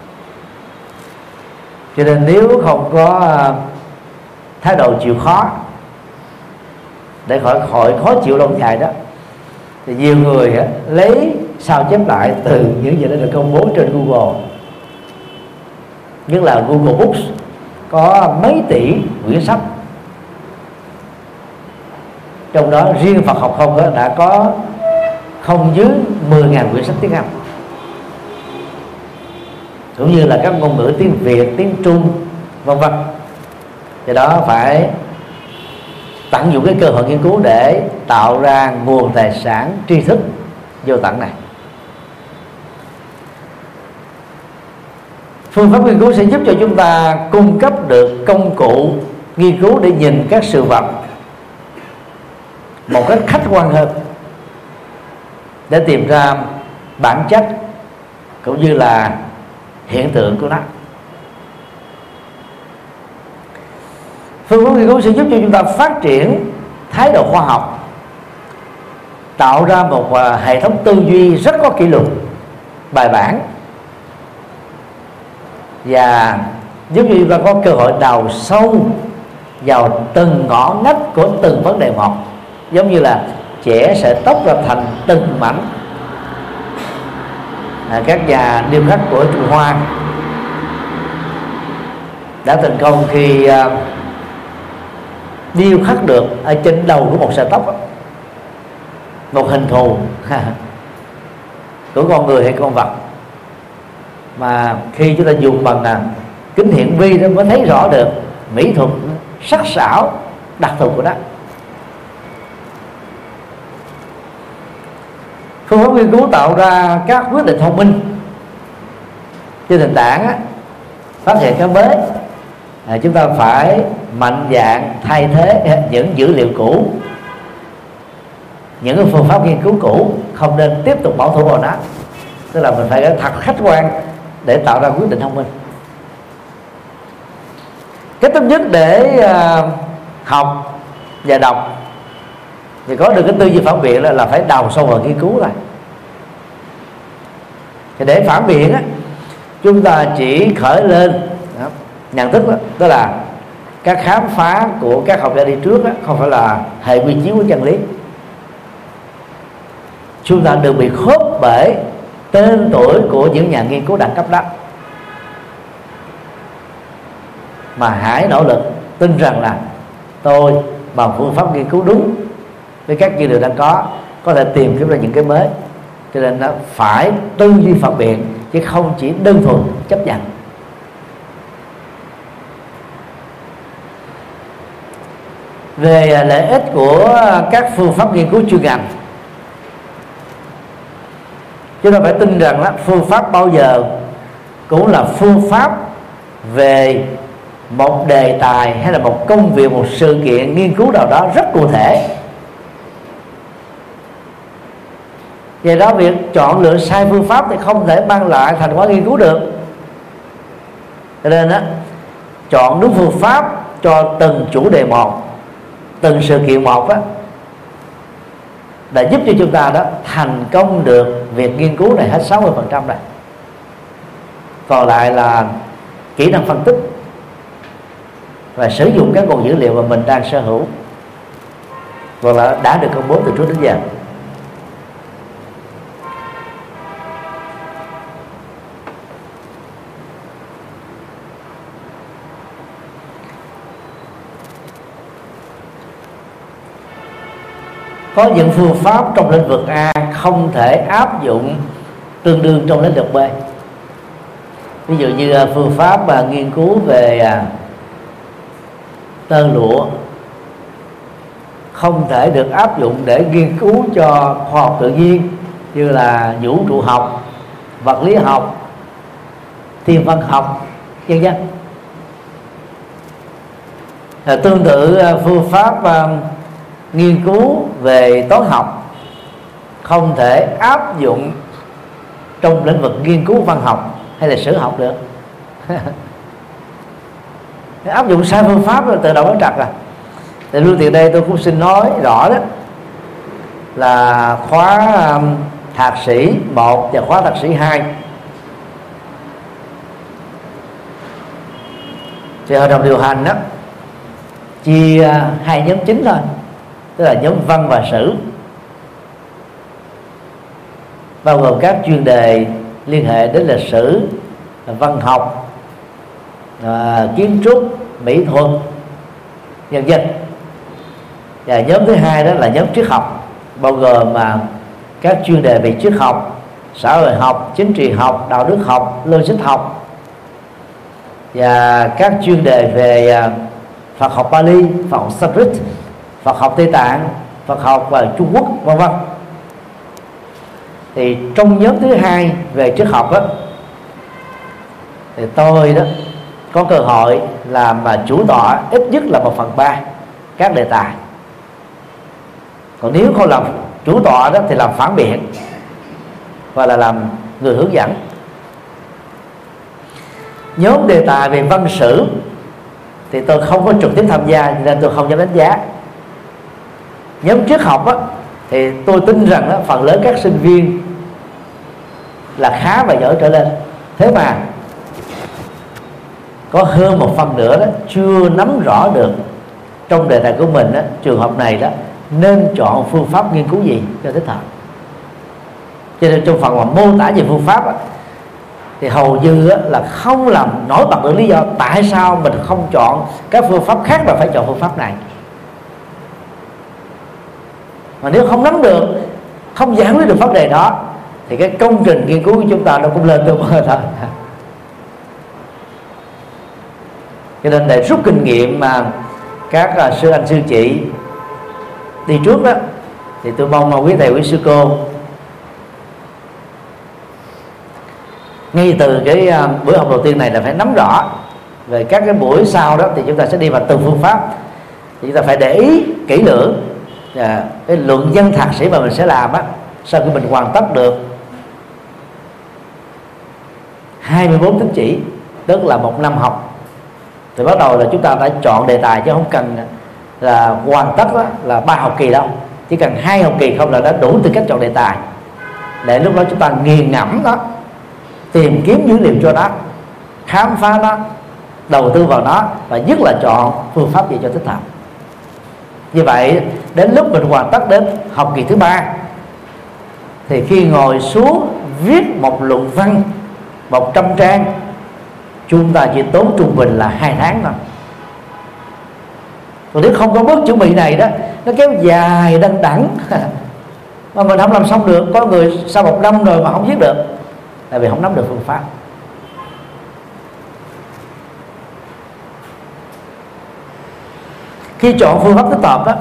cho nên nếu không có thái độ chịu khó để khỏi khỏi khó chịu lâu dài đó, thì nhiều người lấy sao chép lại từ những gì đã được công bố trên Google, nhất là Google Books có mấy tỷ quyển sách, trong đó riêng Phật học không đó đã có không dưới mười nghìn quyển sách tiếng Anh, cũng như là các ngôn ngữ tiếng Việt, tiếng Trung, vân vân. Do đó phải tận dụng cái cơ hội nghiên cứu để tạo ra nguồn tài sản tri thức vô tận này. Phương pháp nghiên cứu sẽ giúp cho chúng ta cung cấp được công cụ nghiên cứu để nhìn các sự vật một cách khách quan hơn, để tìm ra bản chất cũng như là hiện tượng của nó. Phương pháp nghiên cứu sẽ giúp cho chúng ta phát triển thái độ khoa học, tạo ra một hệ thống tư duy rất có kỷ luật, bài bản, và giúp cho chúng ta có cơ hội đào sâu vào từng ngõ ngách của từng vấn đề một, giống như là chẻ sợi tóc ra thành từng mảnh. À, các nhà điêu khắc của Trung Hoa đã thành công khi uh, điêu khắc được ở trên đầu của một sợi tóc đó, một hình thù của con người hay con vật, mà khi chúng ta dùng bằng là kính hiển vi đó mới thấy rõ được mỹ thuật sắc sảo đặc thù của nó. Phương pháp nghiên cứu tạo ra các quyết định thông minh trên nền tảng á, phát hiện cái mới. À, chúng ta phải mạnh dạn thay thế những dữ liệu cũ, những cái phương pháp nghiên cứu cũ, không nên tiếp tục bảo thủ vào nó. Tức là mình phải thật khách quan để tạo ra quyết định thông minh. Cách tốt nhất để uh, học và đọc thì có được cái tư duy phản biện là, là phải đào sâu vào nghiên cứu rồi. Thì để phản biện á, chúng ta chỉ khởi lên đó, nhận thức đó, đó là các khám phá của các học giả đi trước đó, không phải là hệ quy chiếu của chân lý. Chúng ta đừng bị khớp bởi tên tuổi của những nhà nghiên cứu đẳng cấp đó, mà hãy nỗ lực tin rằng là tôi bằng phương pháp nghiên cứu đúng với các dữ liệu đang có có thể tìm kiếm ra những cái mới. Cho nên nó phải tư duy phản biện chứ không chỉ đơn thuần chấp nhận. Về lợi ích của các phương pháp nghiên cứu chuyên ngành, chúng ta phải tin rằng đó, phương pháp bao giờ cũng là phương pháp về một đề tài hay là một công việc, một sự kiện nghiên cứu nào đó rất cụ thể. Vì đó việc chọn lựa sai phương pháp thì không thể mang lại thành quả nghiên cứu được. Cho nên đó, chọn đúng phương pháp cho từng chủ đề một, từng sự kiện một đó, đã giúp cho chúng ta đó thành công được việc nghiên cứu này hết sáu mươi phần trăm này. Còn lại là kỹ năng phân tích và sử dụng các nguồn dữ liệu mà mình đang sở hữu hoặc là đã được công bố từ trước đến giờ. Có những phương pháp trong lĩnh vực A không thể áp dụng tương đương trong lĩnh vực B. Ví dụ như phương pháp mà nghiên cứu về tơ lụa không thể được áp dụng để nghiên cứu cho khoa học tự nhiên như là vũ trụ học, vật lý học, thiên văn học, vân vân. Tương tự phương pháp uh, nghiên cứu về toán học không thể áp dụng trong lĩnh vực nghiên cứu văn học hay lịch sử học được. Áp dụng sai phương pháp rồi tự động nó trật à. Thì luôn tiền đây tôi cũng xin nói rõ đó là khóa um, thạc sĩ một và khóa thạc sĩ hai thì hội đồng điều hành đó chia hai nhóm chính thôi, tức là nhóm văn và sử, bao gồm các chuyên đề liên hệ đến lịch sử, văn học, à, kiến trúc, mỹ thuật, vân vân. Và nhóm thứ hai đó là nhóm triết học, bao gồm mà các chuyên đề về triết học, xã hội học, chính trị học, đạo đức học, logic học, và các chuyên đề về Phật học Pali, Phật học Sanskrit, Phật học Tây Tạng, Phật học và Trung Quốc, vân vân. Thì trong nhóm thứ hai về triết học đó, thì tôi đó có cơ hội làm mà chủ tọa ít nhất là một phần ba các đề tài. Còn nếu không làm chủ tọa đó thì làm phản biện và là làm người hướng dẫn. Nhóm đề tài về văn sử thì tôi không có trực tiếp tham gia nên tôi không dám đánh giá. Nhóm triết học á, thì tôi tin rằng đó, phần lớn các sinh viên là khá và giỏi trở lên. Thế mà có hơn một phần nữa đó chưa nắm rõ được trong đề tài của mình đó, trường hợp này đó nên chọn phương pháp nghiên cứu gì cho thích hợp. Cho nên trong phần mà mô tả về phương pháp đó, thì hầu như là không làm nổi bật được lý do tại sao mình không chọn các phương pháp khác mà phải chọn phương pháp này. Mà nếu không nắm được, không giải quyết được vấn đề đó, thì cái công trình nghiên cứu của chúng ta nó cũng lên tương mơ thôi. Cho nên để rút kinh nghiệm mà các uh, sư anh sư chị đi trước đó, thì tôi mong mà quý thầy quý sư cô ngay từ cái uh, buổi học đầu tiên này là phải nắm rõ. Về các cái buổi sau đó thì chúng ta sẽ đi vào từng phương pháp, thì chúng ta phải để ý kỹ lưỡng uh, cái luận văn thạc sĩ mà mình sẽ làm á, sau khi mình hoàn tất được hai mươi bốn tín chỉ, tức là một năm học, thì bắt đầu là chúng ta đã chọn đề tài, chứ không cần là hoàn tất đó, là ba học kỳ đâu, chỉ cần hai học kỳ không là đã đủ tư cách chọn đề tài. Để lúc đó chúng ta nghiền ngẫm đó, tìm kiếm dữ liệu cho nó, khám phá nó, đầu tư vào nó, và nhất là chọn phương pháp gì cho thích hợp. Như vậy đến lúc mình hoàn tất đến học kỳ thứ ba, thì khi ngồi xuống viết một luận văn một trăm trang, chúng ta chỉ tốn trung bình là hai tháng thôi. Còn nếu không có bước chuẩn bị này đó, nó kéo dài đăng đẳng mà mình không làm xong được. Có người sau một năm rồi mà không viết được, tại vì không nắm được phương pháp. Khi chọn phương pháp thích hợp đó,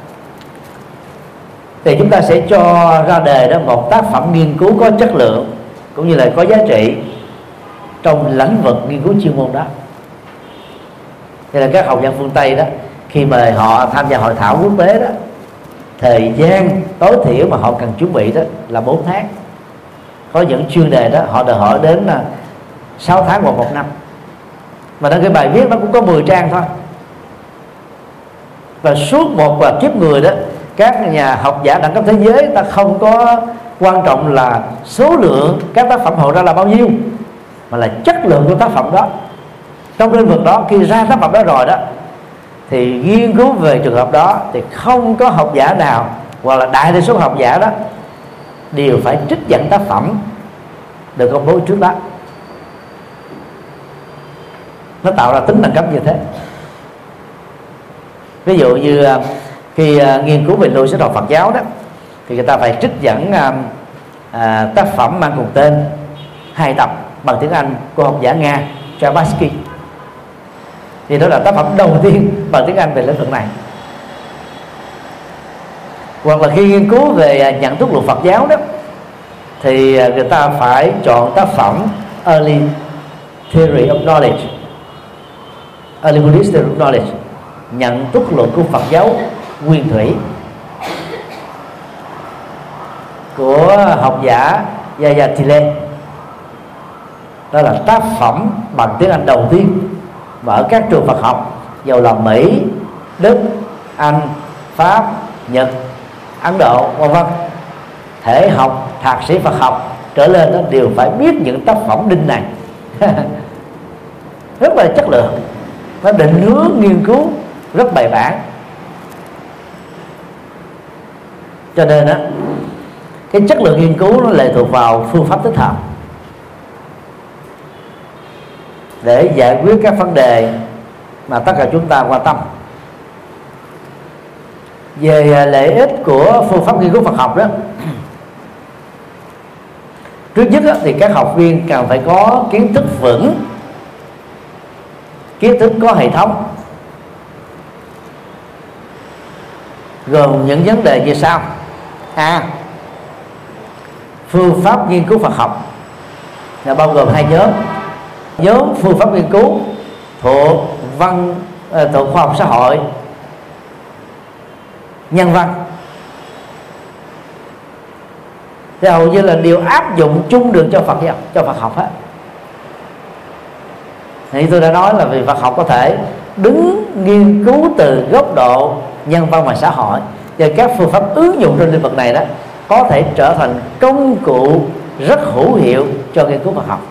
thì chúng ta sẽ cho ra đề đó một tác phẩm nghiên cứu có chất lượng cũng như là có giá trị trong lĩnh vực nghiên cứu chuyên môn đó. Thế là các học giả phương Tây đó, khi mời họ tham gia hội thảo quốc tế đó, thời gian tối thiểu mà họ cần chuẩn bị đó là bốn tháng. Có những chuyên đề đó họ đòi hỏi đến sáu tháng hoặc một năm. Mà trong cái bài viết nó cũng có mười trang thôi. Và suốt một và kiếp người đó, các nhà học giả đẳng cấp thế giới ta không có quan trọng là số lượng các tác phẩm họ ra là bao nhiêu, mà là chất lượng của tác phẩm đó. Trong lĩnh vực đó, khi ra tác phẩm đó rồi đó, thì nghiên cứu về trường hợp đó thì không có học giả nào, hoặc là đại đa số học giả đó đều phải trích dẫn tác phẩm được công bố trước đó. Nó tạo ra tính đẳng cấp như thế. Ví dụ như khi nghiên cứu về logic học Phật giáo đó, thì người ta phải trích dẫn à, tác phẩm mang cùng tên hai tập bằng tiếng Anh của học giả Nga Chavarsky. Thì đó là tác phẩm đầu tiên bằng tiếng Anh về lĩnh vực này. Hoặc là khi nghiên cứu về nhận thức luật Phật giáo đó, thì người ta phải chọn tác phẩm Early Theory of Knowledge, Early Buddhist Theory of Knowledge, nhận thức luận của Phật giáo nguyên thủy, của học giả Yaya Tile. Đó là tác phẩm bằng tiếng Anh đầu tiên mà ở các trường Phật học, dầu là Mỹ, Đức, Anh, Pháp, Nhật, Ấn Độ, vân vân, thể học thạc sĩ Phật học trở lên đó đều phải biết những tác phẩm đinh này. Rất là chất lượng, nó định hướng nghiên cứu rất bài bản. Cho nên đó, cái chất lượng nghiên cứu nó lệ thuộc vào phương pháp tích hợp để giải quyết các vấn đề mà tất cả chúng ta quan tâm. Về lợi ích của phương pháp nghiên cứu Phật học đó, trước nhất đó, thì các học viên cần phải có kiến thức vững, kiến thức có hệ thống, gồm những vấn đề như sau. A. Phương pháp nghiên cứu Phật học là bao gồm hai nhóm. Nhóm phương pháp nghiên cứu thuộc văn thuộc khoa học xã hội, nhân văn, thì hầu như là điều áp dụng chung được cho Phật giáo, cho Phật học hết. Thì tôi đã nói là vì Phật học có thể đứng nghiên cứu từ góc độ nhân văn và xã hội, và các phương pháp ứng dụng trên lĩnh vực này đó có thể trở thành công cụ rất hữu hiệu cho nghiên cứu Phật học.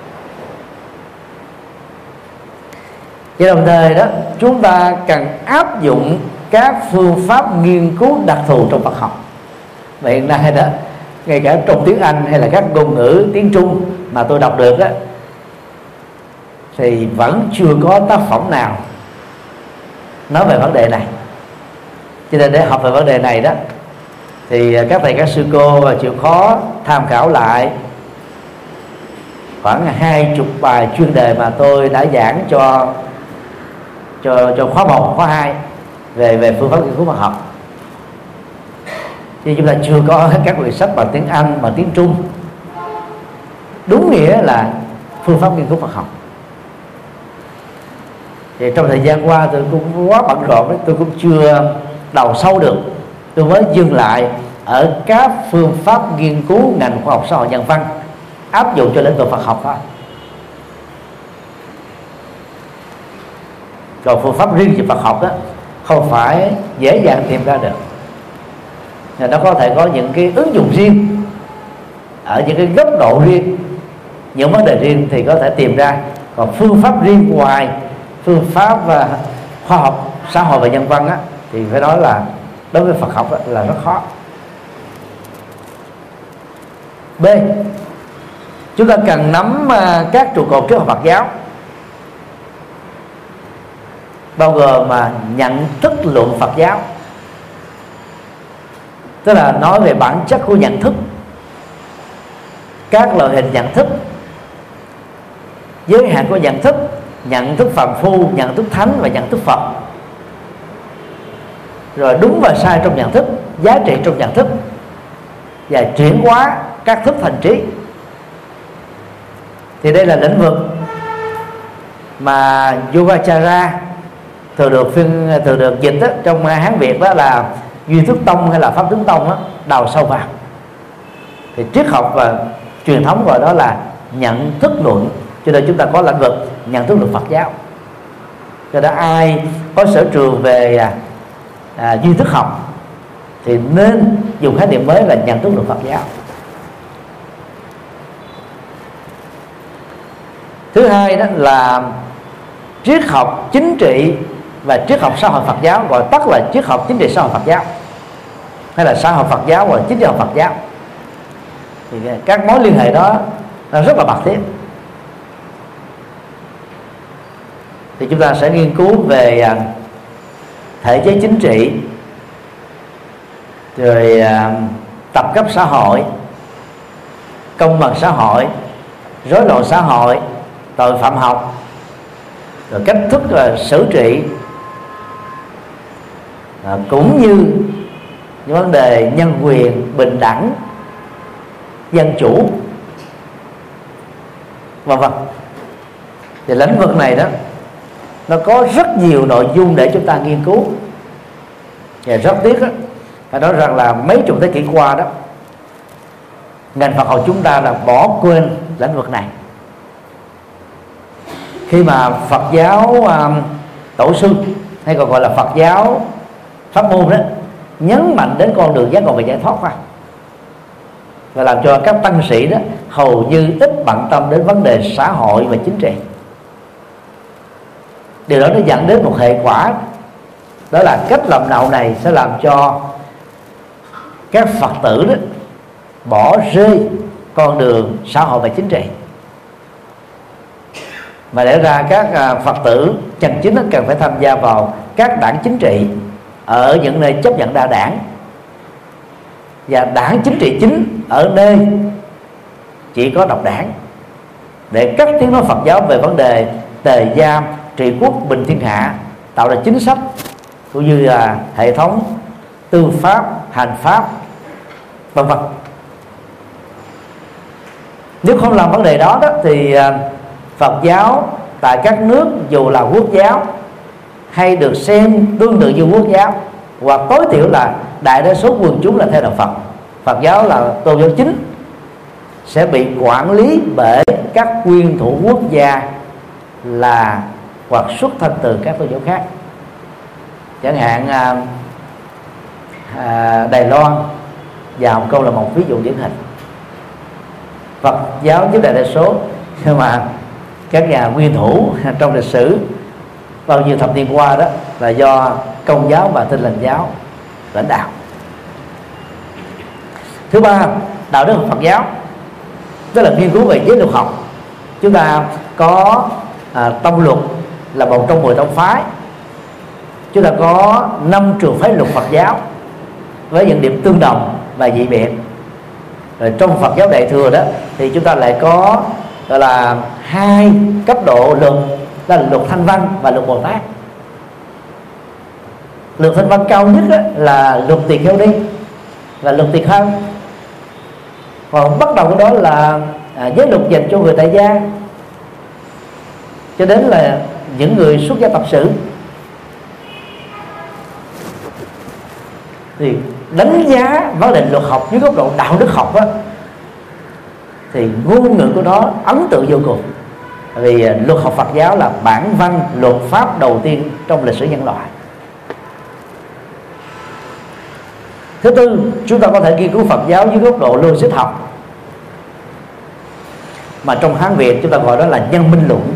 Và đồng thời đó, chúng ta cần áp dụng các phương pháp nghiên cứu đặc thù trong Phật học. Và hiện nay đó, ngay cả trong tiếng Anh hay là các ngôn ngữ tiếng Trung mà tôi đọc được đó, thì vẫn chưa có tác phẩm nào nói về vấn đề này. Cho nên để học về vấn đề này đó, thì các thầy các sư cô chịu khó tham khảo lại khoảng hai chục bài chuyên đề mà tôi đã giảng cho cho cho khóa một, khóa hai về về phương pháp nghiên cứu Phật học. Thì chúng ta chưa có các quyển sách bằng tiếng Anh, bằng tiếng Trung đúng nghĩa là phương pháp nghiên cứu Phật học. Thì trong thời gian qua tôi cũng quá bận rộn đấy, tôi cũng chưa đầu sâu được. Tôi mới dừng lại ở các phương pháp nghiên cứu ngành khoa học xã hội nhân văn áp dụng cho lĩnh vực Phật học thôi. Còn phương pháp riêng về Phật học đó không phải dễ dàng tìm ra được. Nên nó có thể có những cái ứng dụng riêng ở những cái góc độ riêng, những vấn đề riêng thì có thể tìm ra. Còn phương pháp riêng ngoài phương pháp và khoa học xã hội và nhân văn á, thì phải nói là đối với Phật học á, là rất khó. B. Chúng ta cần nắm các trụ cột triết học Phật giáo, bao gồm mà nhận thức luận Phật giáo, tức là nói về bản chất của nhận thức, các loại hình nhận thức, giới hạn của nhận thức, nhận thức phàm phu, nhận thức thánh và nhận thức Phật, rồi đúng và sai trong nhận thức, giá trị trong nhận thức, và chuyển hóa các thức thành trí. Thì đây là lĩnh vực mà Yogacara thường được phiên thường được dịch đó, trong Hán Việt đó là Duy Thức Tông hay là Pháp Tướng Tông đó, đào sâu vào. Thì triết học và truyền thống gọi đó là nhận thức luận, cho nên chúng ta có lĩnh vực nhận thức luận Phật giáo. Cho nên ai có sở trường về à, à, duy thức học thì nên dùng khái niệm mới là nhận thức luận Phật giáo. Thứ hai đó là triết học chính trị và triết học xã hội Phật giáo, gọi tắt là triết học chính trị xã hội Phật giáo, hay là xã hội Phật giáo và chính trị học Phật giáo. Thì các mối liên hệ đó nó rất là mật thiết. Thì chúng ta sẽ nghiên cứu về thể chế chính trị, rồi tập cấp xã hội, công bằng xã hội, rối loạn xã hội, tội phạm học, rồi cách thức là xử trị, à, cũng như những vấn đề nhân quyền, bình đẳng, dân chủ, vân vân. Thì lĩnh vực này đó nó có rất nhiều nội dung để chúng ta nghiên cứu. Và rất tiếc đó, phải nói rằng là mấy chục thế kỷ qua đó, ngành Phật học chúng ta là bỏ quên lĩnh vực này. Khi mà Phật giáo um, tổ sư hay còn gọi là Phật giáo pháp môn đó nhấn mạnh đến con đường giác ngộ và giải thoát qua, và làm cho các tăng sĩ đó hầu như ít bận tâm đến vấn đề xã hội và chính trị. Điều đó nó dẫn đến một hệ quả, đó là cách làm đạo này sẽ làm cho các Phật tử đó bỏ rơi con đường xã hội và chính trị, mà để ra các Phật tử chân chính nó cần phải tham gia vào các đảng chính trị ở những nơi chấp nhận đa đảng, và đảng chính trị chính ở nơi chỉ có độc đảng, để cắt tiếng nói Phật giáo về vấn đề tề gia, trị quốc, bình thiên hạ, tạo ra chính sách cũng như là hệ thống tư pháp, hành pháp, vân vân. Nếu không làm vấn đề đó, đó thì Phật giáo tại các nước dù là quốc giáo hay được xem tương tự như quốc giáo, hoặc tối thiểu là đại đa số quần chúng là theo đạo Phật, Phật giáo là tôn giáo chính, sẽ bị quản lý bởi các nguyên thủ quốc gia là hoặc xuất thân từ các tôn giáo khác. Chẳng hạn à, à, Đài Loan và Hồng Kông là một ví dụ điển hình. Phật giáo chiếm đại đa số, nhưng mà các nhà nguyên thủ trong lịch sử bao nhiêu thập niên qua đó là do Công giáo và Tin lành giáo lãnh đạo. Thứ ba, đạo đức Phật giáo, tức là nghiên cứu về giới luật học. Chúng ta có à, tông luật là một trong mười tông phái. Chúng ta có năm trường phái luật Phật giáo với những điểm tương đồng và dị biệt. Rồi trong Phật giáo Đại thừa đó thì chúng ta lại có gọi là hai cấp độ luật, đó là luật Thanh Văn và luật Bồ Tát. Luật Thanh Văn cao nhất đó là luật Tỳ Kheo Ni và luật Tỳ Kheo. Còn bắt đầu cái đó là à, giới luật dành cho người tại gia, cho đến là những người xuất gia tập sự. Thì đánh giá vấn đề luật học dưới góc độ đạo đức học á, thì ngôn ngữ của nó ấn tượng vô cùng. Vì luật học Phật giáo là bản văn luật pháp đầu tiên trong lịch sử nhân loại. Thứ tư, chúng ta có thể nghiên cứu Phật giáo dưới góc độ logic học, mà trong Hán Việt chúng ta gọi đó là nhân minh luận,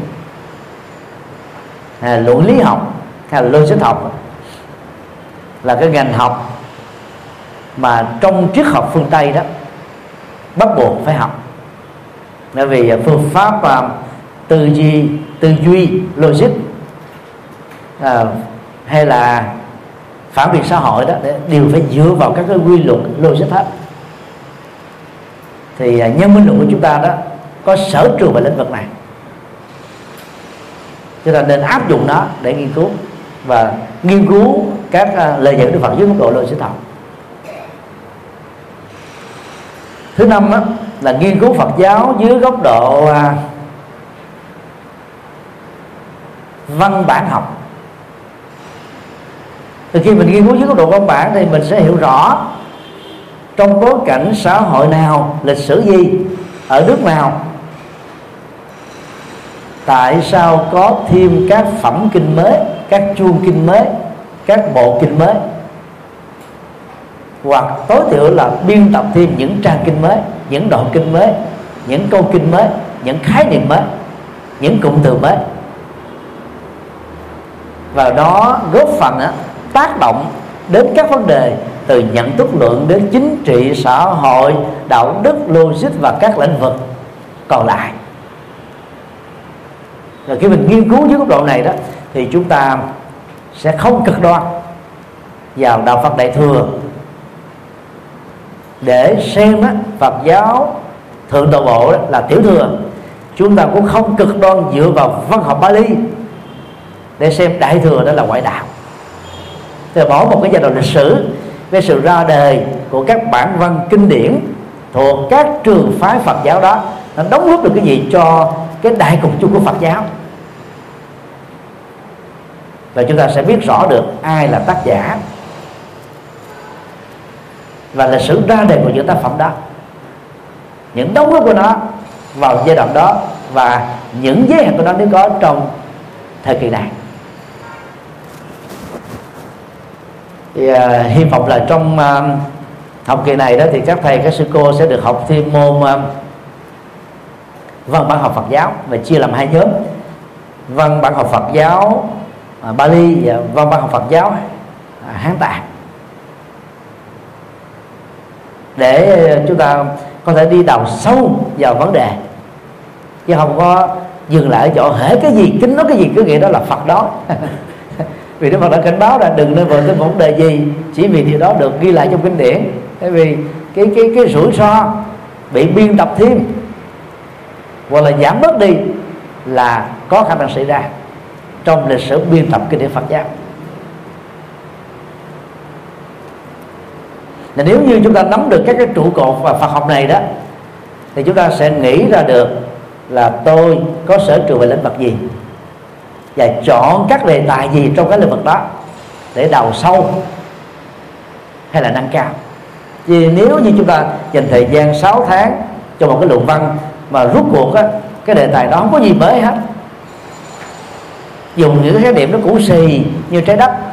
à, luận lý học hay là logic học, là cái ngành học mà trong triết học phương Tây đó bắt buộc phải học. Bởi vì phương pháp uh, tư duy tư duy logic uh, hay là phản biện xã hội đó đều phải dựa vào các cái quy luật logic hết. Thì uh, nhân minh luận của chúng ta đó có sở trường về lĩnh vực này, cho nên nên áp dụng nó để nghiên cứu và nghiên cứu các uh, lời dạy Đức Phật dưới mức độ logic học. Thứ năm đó, là nghiên cứu Phật giáo dưới góc độ à, văn bản học. Từ khi mình nghiên cứu dưới góc độ văn bản thì mình sẽ hiểu rõ trong bối cảnh xã hội nào, lịch sử gì, ở nước nào, tại sao có thêm các phẩm kinh mới, các chuông kinh mới, các bộ kinh mới, hoặc tối thiểu là biên tập thêm những trang kinh mới, những đoạn kinh mới, những câu kinh mới, những khái niệm mới, những cụm từ mới. Và đó góp phần á, tác động đến các vấn đề từ nhận thức luận đến chính trị, xã hội, đạo đức, logic và các lĩnh vực còn lại. Rồi khi mình nghiên cứu dưới góc độ này đó thì chúng ta sẽ không cực đoan vào đạo Phật Đại thừa để xem á, Phật giáo thượng tọa bộ là tiểu thừa. Chúng ta cũng không cực đoan dựa vào văn học Bali để xem đại thừa đó là ngoại đạo. Thì bỏ một cái giai đoạn lịch sử về sự ra đời của các bản văn kinh điển thuộc các trường phái Phật giáo đó, nó đóng góp được cái gì cho cái đại cục chung của Phật giáo, và chúng ta sẽ biết rõ được ai là tác giả và lịch sử ra đời của những tác phẩm đó, những đóng góp của nó vào giai đoạn đó, và những giới hạn của nó nếu có trong thời kỳ này. Thì uh, hy vọng là trong uh, học kỳ này đó thì các thầy các sư cô sẽ được học thêm môn uh, văn bản học Phật giáo, và chia làm hai nhóm: văn bản học Phật giáo uh, Bali và văn bản học Phật giáo uh, Hán Tạng, để chúng ta có thể đi đào sâu vào vấn đề, chứ không có dừng lại ở chỗ hễ cái gì kính nói cái gì cứ nghĩ đó là Phật đó. Vì Đức Phật đã cảnh báo là đừng nên vội tới vấn đề gì chỉ vì điều đó được ghi lại trong kinh điển, bởi vì cái cái cái rủi ro bị biên tập thêm hoặc là giảm bớt đi là có khả năng xảy ra trong lịch sử biên tập kinh điển Phật giáo. Là nếu như chúng ta nắm được các cái trụ cột và Phật học này đó, thì chúng ta sẽ nghĩ ra được là tôi có sở trường về lĩnh vực gì và chọn các đề tài gì trong cái lĩnh vực đó để đào sâu hay là nâng cao. Vì nếu như chúng ta dành thời gian sáu tháng cho một cái luận văn mà rút cuộc á, cái đề tài đó không có gì mới hết, dùng những cái khái niệm nó cũ xì như trái đất,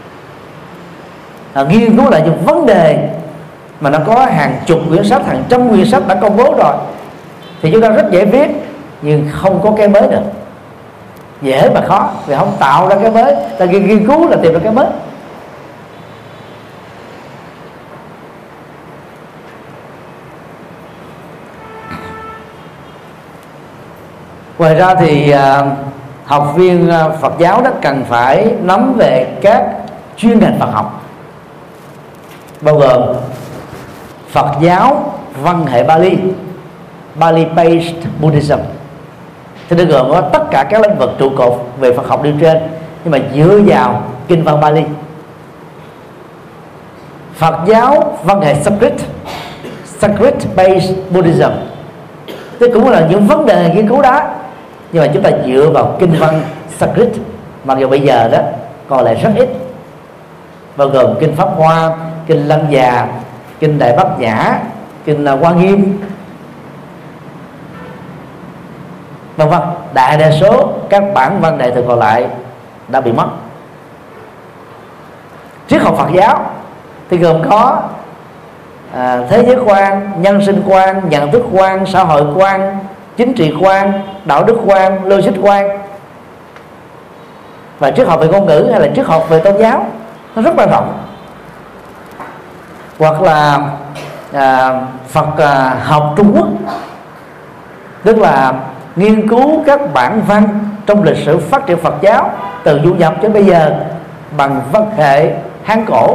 à, nghiên cứu lại những vấn đề mà nó có hàng chục quyển sách, hàng trăm quyển sách đã công bố rồi, thì chúng ta rất dễ viết nhưng không có cái mới được. Dễ mà khó, vì không tạo ra cái mới, ta nghiên cứu là tìm ra cái mới. Ngoài ra thì uh, học viên uh, Phật giáo đó cần phải nắm về các chuyên ngành Phật học, bao gồm Phật giáo văn hệ Bali, Bali based Buddhism, thì nó gồm có tất cả các lĩnh vực trụ cột về Phật học nêu trên, nhưng mà dựa vào kinh văn Bali. Phật giáo văn hệ Sanskrit, Sanskrit based Buddhism, tức cũng là những vấn đề nghiên cứu đó, nhưng mà chúng ta dựa vào kinh văn Sanskrit, mặc dù bây giờ đó còn lại rất ít, bao gồm kinh Pháp Hoa, kinh Lăng Già, kinh Đại Bát Nhã, kinh Hoa Nghiêm, vân vân. Đại đa số các bản văn đại thừa còn lại đã bị mất. Triết học Phật giáo thì gồm có à, thế giới quan, nhân sinh quan, nhận thức quan, xã hội quan, chính trị quan, đạo đức quan, logic quan, và triết học về ngôn ngữ hay là triết học về tôn giáo, nó rất là rộng. Hoặc là à, Phật à, học Trung Quốc, tức là nghiên cứu các bản văn trong lịch sử phát triển Phật giáo từ du nhập đến bây giờ bằng văn hệ Hán cổ.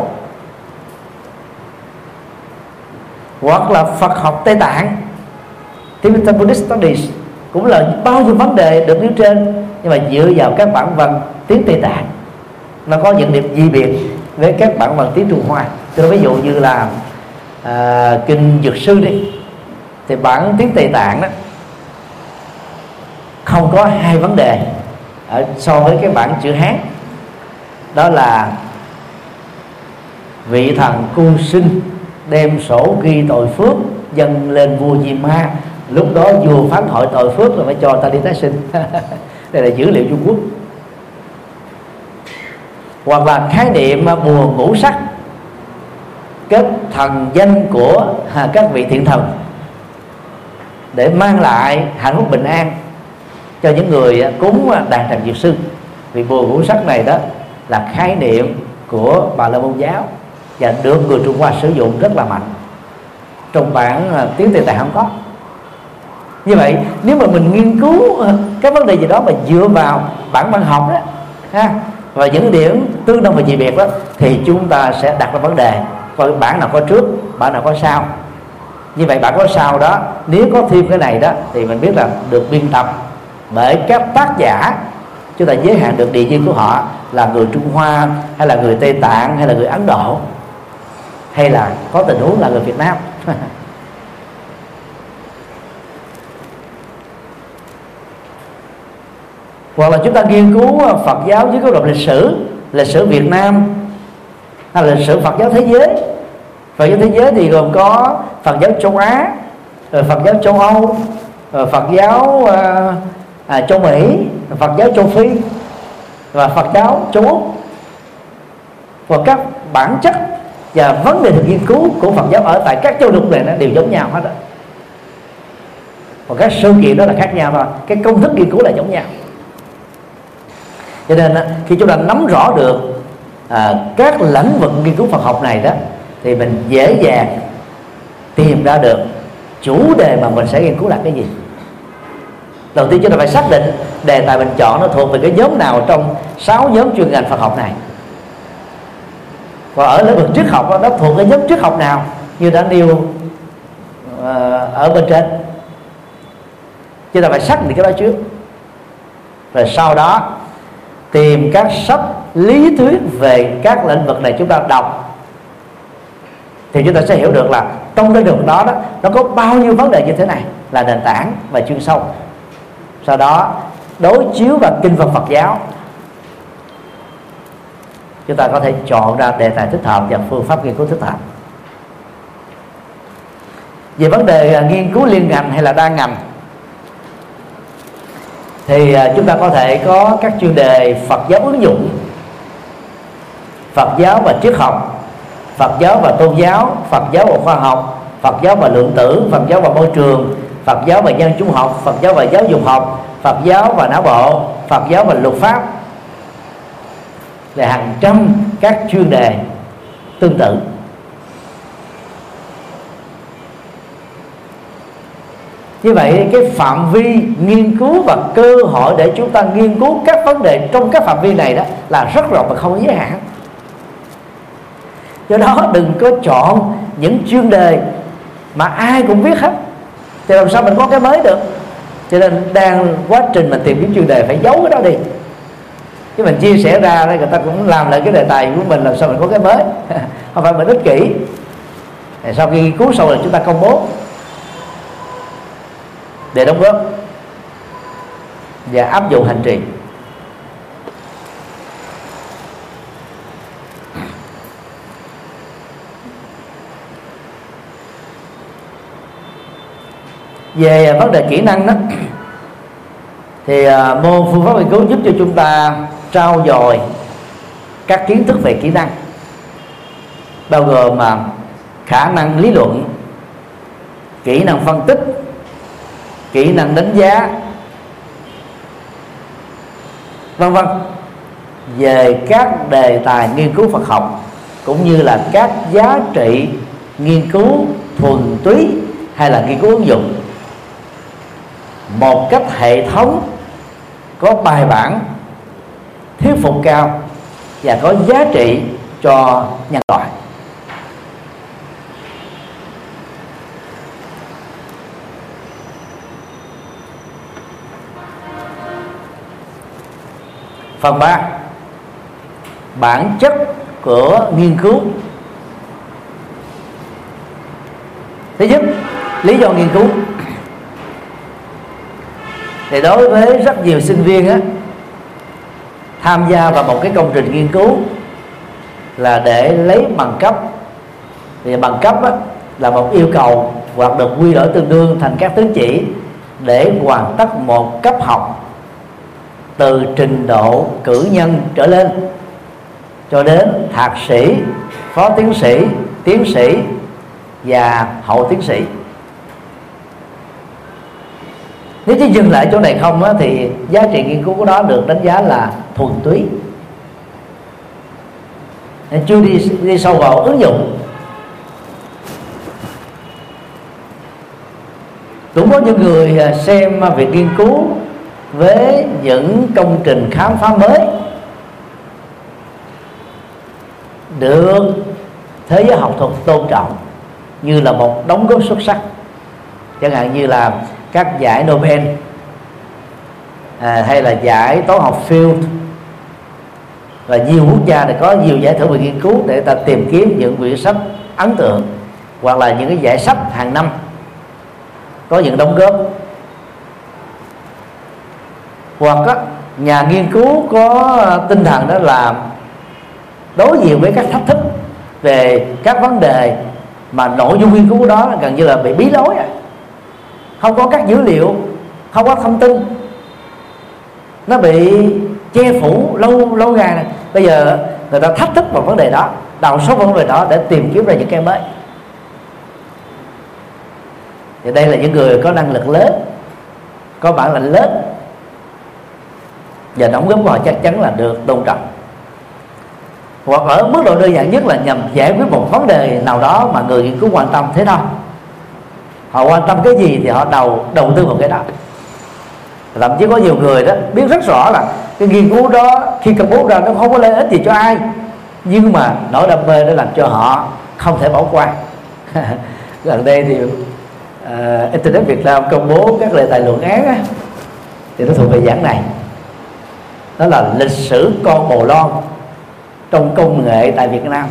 Hoặc là Phật học Tây Tạng, Tibetan Buddhist Studies, cũng là bao nhiêu vấn đề được nêu trên, nhưng mà dựa vào các bản văn tiếng Tây Tạng. Nó có những điểm dị biệt với các bản văn tiếng Trung Hoa. Tôi ví dụ như là à, kinh Dược Sư đi, thì bản tiếng Tây Tạng đó không có hai vấn đề ở so với cái bản chữ Hán, đó là vị thần Cu Sinh đem sổ ghi tội phước dâng lên vua Diêm Ma, lúc đó vua phán hỏi tội phước là phải cho ta đi tái sinh. Đây là dữ liệu Trung Quốc. Hoặc là khái niệm bùa ngũ sắc, kết thần danh của các vị thiện thần để mang lại hạnh phúc bình an cho những người cúng đàn tràng Dược Sư. Vì bùa ngũ sắc này đó là khái niệm của Bà La Môn giáo và được người Trung Hoa sử dụng rất là mạnh, trong bản tiếng Tây Tạng không có. Như vậy nếu mà mình nghiên cứu cái vấn đề gì đó mà dựa vào bản văn học đó ha, và những điểm tương đồng và dị biệt đó, thì chúng ta sẽ đặt ra vấn đề coi bản nào có trước, bản nào có sau. Như vậy bản có sau đó, nếu có thêm cái này đó thì mình biết là được biên tập bởi các tác giả, chúng ta giới hạn được địa duyên của họ là người Trung Hoa hay là người Tây Tạng hay là người Ấn Độ. hay là có tình huống là người Việt Nam. Hoặc là chúng ta nghiên cứu Phật giáo dưới góc độ lịch sử, lịch sử Việt Nam hay là lịch sử Phật giáo thế giới. Phật giáo thế giới thì gồm có Phật giáo châu Á, rồi Phật giáo châu Âu, rồi Phật giáo à, à, châu Mỹ, Phật giáo châu Phi và Phật giáo châu Úc. Và các bản chất và vấn đề được nghiên cứu của Phật giáo ở tại các châu lục này nó đều giống nhau hết đó. Còn các sự kiện đó là khác nhau thôi, cái công thức nghiên cứu là giống nhau. Cho nên khi chúng ta nắm rõ được à, các lĩnh vực nghiên cứu Phật học này đó, thì mình dễ dàng tìm ra được chủ đề mà mình sẽ nghiên cứu là cái gì. Đầu tiên chúng ta phải xác định đề tài mình chọn nó thuộc về cái nhóm nào trong sáu nhóm chuyên ngành Phật học này. Và ở lĩnh vực triết học đó, nó thuộc cái nhóm triết học nào như đã nêu uh, ở bên trên. Chúng ta phải xác định cái đó trước, rồi sau đó tìm các sách lý thuyết về các lĩnh vực này chúng ta đọc, thì chúng ta sẽ hiểu được là trong lĩnh vực đó, đó nó có bao nhiêu vấn đề như thế này là nền tảng và chuyên sâu. Sau đó đối chiếu và kinh Phật Phật giáo, chúng ta có thể chọn ra đề tài thích hợp và phương pháp nghiên cứu thích hợp. Về vấn đề nghiên cứu liên ngành hay là đa ngành, thì chúng ta có thể có các chuyên đề Phật giáo ứng dụng, Phật giáo và triết học, Phật giáo và tôn giáo, Phật giáo và khoa học, Phật giáo và lượng tử, Phật giáo và môi trường, Phật giáo và dân chúng học, Phật giáo và giáo dục học, Phật giáo và não bộ, Phật giáo và luật pháp, là hàng trăm các chuyên đề tương tự. Như vậy cái phạm vi nghiên cứu và cơ hội để chúng ta nghiên cứu các vấn đề trong các phạm vi này đó là rất rộng và không có giới hạn. Do đó đừng có chọn những chuyên đề mà ai cũng biết hết, thì làm sao mình có cái mới được. Cho nên đang quá trình mình tìm kiếm chuyên đề phải giấu cái đó đi, chứ mình chia sẻ ra đây người ta cũng làm lại cái đề tài của mình, làm sao mình có cái mới. Không phải mình ích kỷ. Sau khi nghiên cứu xong rồi chúng ta công bố để đóng góp và áp dụng hành trì. Về vấn đề kỹ năng đó, thì môn phương pháp nghiên cứu giúp cho chúng ta trau dồi các kiến thức về kỹ năng, bao gồm mà khả năng lý luận, kỹ năng phân tích, kỹ năng đánh giá, vân vân, về các đề tài nghiên cứu Phật học, cũng như là các giá trị nghiên cứu thuần túy hay là nghiên cứu ứng dụng, một cách hệ thống, có bài bản, thuyết phục cao và có giá trị cho nhân loại. Phần ba, bản chất của nghiên cứu. Thứ nhất, lý do nghiên cứu. Thì đối với rất nhiều sinh viên á, tham gia vào một cái công trình nghiên cứu là để lấy bằng cấp. Thì bằng cấp á, là một yêu cầu hoặc được quy đổi tương đương thành các tín chỉ để hoàn tất một cấp học từ trình độ cử nhân trở lên cho đến thạc sĩ, phó tiến sĩ, tiến sĩ và hậu tiến sĩ. Nếu chỉ dừng lại chỗ này không á, thì giá trị nghiên cứu của đó được đánh giá là thuần túy, nên chưa đi, đi sâu vào ứng dụng. Cũng có những người xem việc nghiên cứu với những công trình khám phá mới được thế giới học thuật tôn trọng như là một đóng góp xuất sắc, chẳng hạn như là các giải Nobel à, hay là giải toán học Field, và nhiều quốc gia này có nhiều giải thưởng về nghiên cứu để ta tìm kiếm những quyển sách ấn tượng, hoặc là những cái giải sách hàng năm có những đóng góp, hoặc á, nhà nghiên cứu có tinh thần đó là đối diện với các thách thức về các vấn đề mà nội dung nghiên cứu đó gần như là bị bí lối, không có các dữ liệu, không có thông tin, nó bị che phủ lâu lâu ngày này. Bây giờ người ta thách thức vào vấn đề đó, đào sâu vấn đề đó để tìm kiếm ra những cái mới. Thì đây là những người có năng lực lớn, có bản lĩnh lớn, và đóng góp của họ chắc chắn là được tôn trọng. Hoặc ở mức độ đơn giản nhất là nhằm giải quyết một vấn đề nào đó mà người nghiên cứu quan tâm, thế thôi. Họ quan tâm cái gì thì họ đầu đầu tư vào cái đó. Thậm chí có nhiều người đó biết rất rõ là cái nghiên cứu đó khi công bố ra nó không có lợi ích gì cho ai, nhưng mà nỗi đam mê đã làm cho họ không thể bỏ qua. Gần đây thì uh, Internet Việt Nam công bố các đề tài luận án á, thì nó thuộc về dạng này. Đó là lịch sử con bồ lon trong công nghệ tại Việt Nam.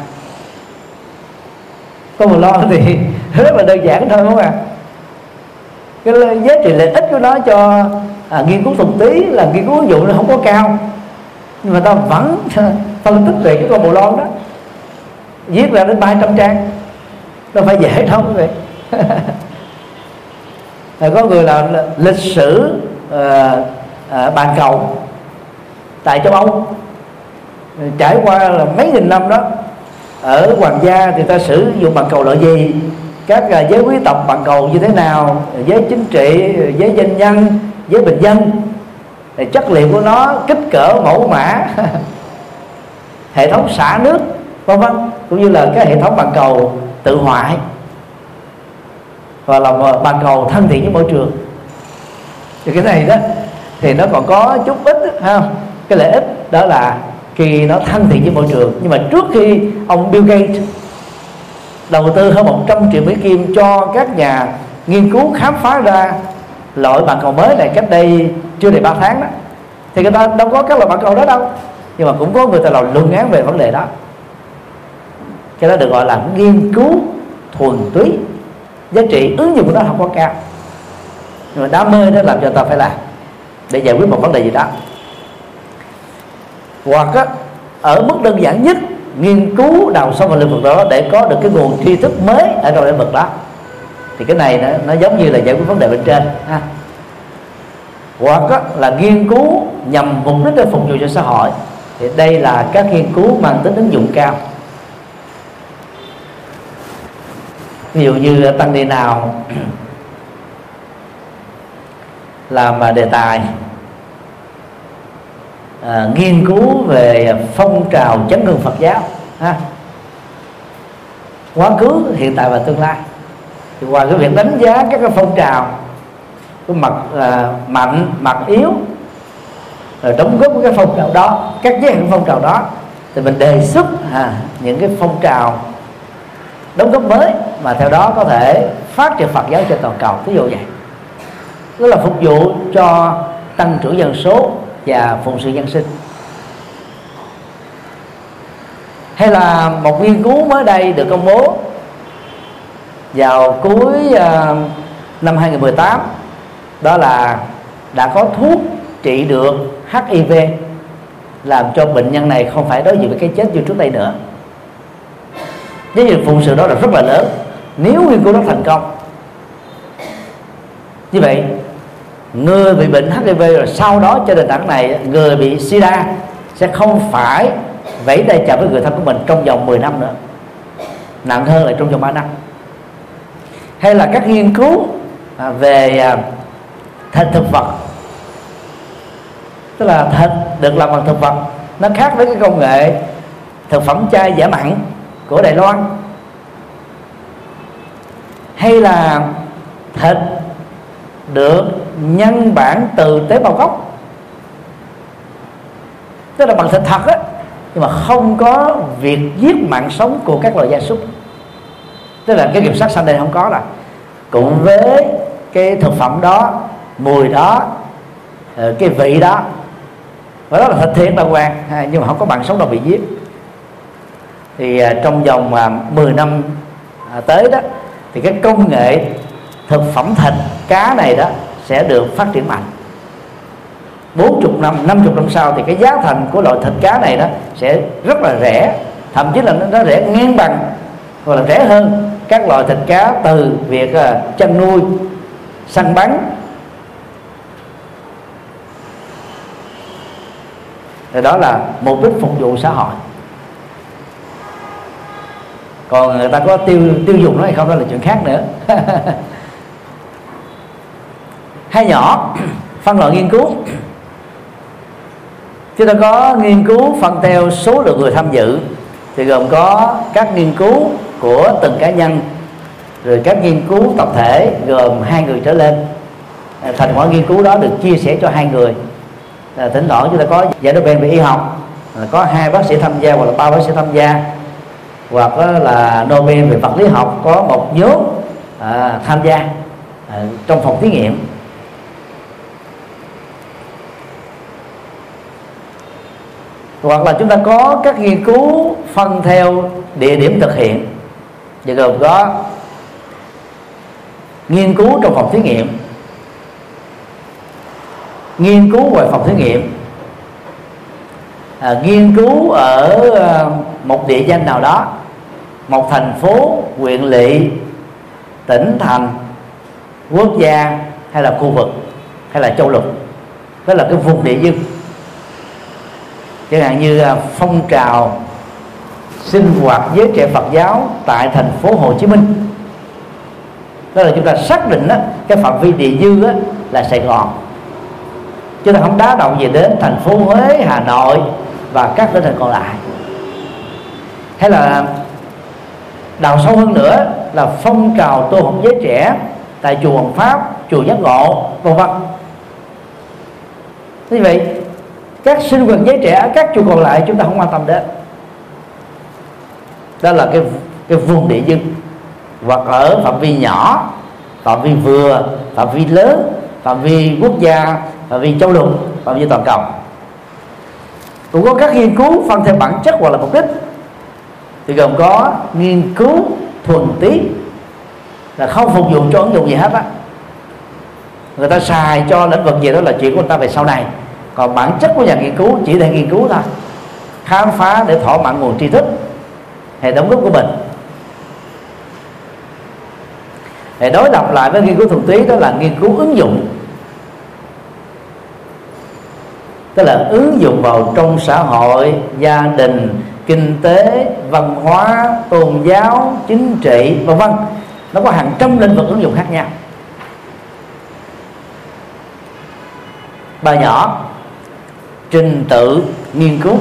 Con bồ lon thì rất là đơn giản thôi, không ạ? Cái giá trị lợi ích của nó cho à, nghiên cứu thuần túy là nghiên cứu ứng dụng nó không có cao, nhưng mà ta vẫn phân tích về cái con bồ lon đó, viết ra đến ba trăm trang, đâu phải dễ đâu quý vị. Có người làm lịch sử à, à, bàn cầu tại châu Âu, trải qua là mấy nghìn năm đó. Ở hoàng gia thì ta sử dụng bàn cầu loại gì, các uh, giới quý tộc bàn cầu như thế nào, giới chính trị, giới doanh nhân, giới bình dân, thì chất liệu của nó, kích cỡ, mẫu mã, hệ thống xả nước, vân vân, cũng như là cái hệ thống bàn cầu tự hoại, và là bàn cầu thân thiện với môi trường. Thì cái này đó thì nó còn có chút ít ha. Cái lợi ích đó là khi nó thân thiện với môi trường, nhưng mà trước khi ông Bill Gates đầu tư hơn một trăm triệu Mỹ Kim cho các nhà nghiên cứu khám phá ra loại bàn cầu mới này cách đây chưa đầy ba tháng đó, thì người ta đâu có các loại bàn cầu đó đâu, nhưng mà cũng có người ta làm luận án về vấn đề đó. Cái đó được gọi là nghiên cứu thuần túy, giá trị ứng dụng của nó không có cao, nhưng mà đam mê đó làm cho ta phải làm để giải quyết một vấn đề gì đó. Hoặc á, ở mức đơn giản nhất, nghiên cứu đào sâu vào lĩnh vực đó để có được cái nguồn tri thức mới ở trong lĩnh vực đó. Thì cái này nó, nó giống như là giải quyết vấn đề bên trên ha. Hoặc á, là nghiên cứu nhằm mục đích để phục vụ cho xã hội. Thì đây là các nghiên cứu mang tính ứng dụng cao. Ví dụ như tăng ni nào làm đề tài À, nghiên cứu về phong trào chấn hưng Phật giáo ha, quá khứ, hiện tại và tương lai. Thì ngoài cái việc đánh giá các cái phong trào, cái mặt à, mạnh, mặt yếu, rồi đóng góp của cái phong trào đó, các giới hạn phong trào đó, thì mình đề xuất à, những cái phong trào đóng góp mới mà theo đó có thể phát triển Phật giáo trên toàn cầu. Ví dụ vậy, đó là phục vụ cho tăng trưởng dân số và phụng sự dân sinh. Hay là một nghiên cứu mới đây được công bố vào cuối uh, năm hai không một tám, đó là đã có thuốc trị được H I V, làm cho bệnh nhân này không phải đối diện với cái chết như trước đây nữa. Với việc phụng sự đó là rất là lớn nếu nghiên cứu đó thành công. Như vậy người bị bệnh H I V rồi sau đó trên nền tảng này, người bị SIDA sẽ không phải vẫy tay chào với người thân của mình trong vòng mười năm nữa, nặng hơn là trong vòng ba năm. Hay là các nghiên cứu về thịt thực vật, tức là thịt được làm bằng thực vật, nó khác với cái công nghệ thực phẩm chay giả mặn của Đài Loan. Hay là thịt được nhân bản từ tế bào gốc, tức là bằng thịt thật á, nhưng mà không có việc giết mạng sống của các loài gia súc, tức là cái kiểm soát sanh đây không có. Là cùng với cái thực phẩm đó, mùi đó, cái vị đó, và đó là thịt thiệt đàng hoàng, nhưng mà không có mạng sống nào bị giết. Thì trong vòng mười năm à, tới đó thì cái công nghệ thực phẩm thịt cá này đó sẽ được phát triển mạnh. bốn mươi năm, năm mươi năm sau thì cái giá thành của loại thịt cá này đó sẽ rất là rẻ, thậm chí là nó rẻ ngang bằng hoặc là rẻ hơn các loại thịt cá từ việc uh, chăn nuôi, săn bắn. Thì đó là mục đích phục vụ xã hội. Còn người ta có tiêu tiêu dùng nó hay không đó là chuyện khác nữa. Hai nhỏ phân loại nghiên cứu, chúng ta có nghiên cứu phân theo số lượng người tham dự, thì gồm có các nghiên cứu của từng cá nhân, rồi các nghiên cứu tập thể gồm hai người trở lên. Thành quả nghiên cứu đó được chia sẻ cho hai người. À, thỉnh thoảng chúng ta có giải Nobel về y học, có hai bác sĩ tham gia hoặc là ba bác sĩ tham gia, hoặc là Nobel về vật lý học có một nhóm à, tham gia à, trong phòng thí nghiệm. Hoặc là chúng ta có các nghiên cứu phân theo địa điểm thực hiện, và gồm có nghiên cứu trong phòng thí nghiệm, nghiên cứu ngoài phòng thí nghiệm, à, nghiên cứu ở à, một địa danh nào đó, một thành phố, huyện lỵ, tỉnh thành, quốc gia hay là khu vực hay là châu lục, đó là cái vùng địa dưng. Chẳng hạn như à, phong trào sinh hoạt giới trẻ Phật giáo tại thành phố Hồ Chí Minh, đó là chúng ta xác định đó, cái phạm vi địa dư đó là Sài Gòn, chứ ta không đá động gì đến thành phố Huế, Hà Nội và các tỉnh thành còn lại. Hay là đào sâu hơn nữa là phong trào tu học giới trẻ tại chùa Hoàng Pháp, chùa Giác Ngộ, vân vân. Như vậy các sinh hoạt giới trẻ ở các chùa còn lại chúng ta không quan tâm đến. Đó là cái cái vùng địa dưng, hoặc ở phạm vi nhỏ, phạm vi vừa, phạm vi lớn, phạm vi quốc gia, phạm vi châu lục, phạm vi toàn cầu. Cũng có các nghiên cứu phân theo bản chất hoặc là mục đích, thì gồm có nghiên cứu thuần túy là không phục vụ cho ứng dụng gì hết á. Người ta xài cho lĩnh vực gì đó là chuyện của người ta về sau này, còn bản chất của nhà nghiên cứu chỉ để nghiên cứu thôi, khám phá để thỏa mãn nguồn tri thức, hệ đóng góp của mình. Để đối lập lại với nghiên cứu thuần túy đó là nghiên cứu ứng dụng, tức là ứng dụng vào trong xã hội, gia đình, kinh tế, văn hóa, tôn giáo, chính trị, vân vân. Nó có hàng trăm lĩnh vực ứng dụng khác nhau. Ba nhỏ trình tự nghiên cứu.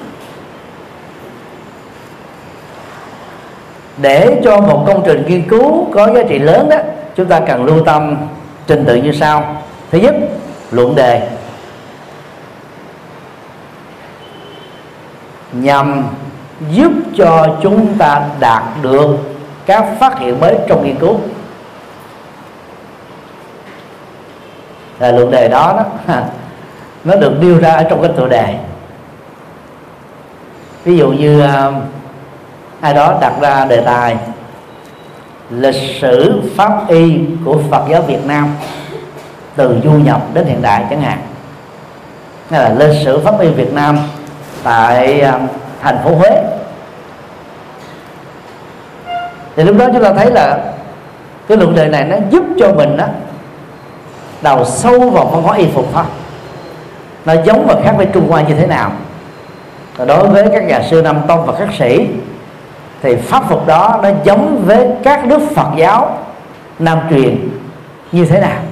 Để cho một công trình nghiên cứu có giá trị lớn đó, chúng ta cần lưu tâm trình tự như sau. Thứ nhất, luận đề, nhằm giúp cho chúng ta đạt được các phát hiện mới trong nghiên cứu. Là luận đề đó, đó nó được nêu ra ở trong cái tựa đề. Ví dụ như uh, ai đó đặt ra đề tài lịch sử pháp y của Phật giáo Việt Nam từ du nhập đến hiện đại chẳng hạn, hay là lịch sử pháp y Việt Nam tại uh, thành phố Huế, thì lúc đó chúng ta thấy là cái luận đề này nó giúp cho mình đó đào sâu vào văn hóa y phục thôi, nó giống và khác với Trung Hoa như thế nào. Và đối với các nhà sư Nam Tông và các sĩ thì pháp phục đó nó giống với các nước Phật giáo Nam truyền như thế nào.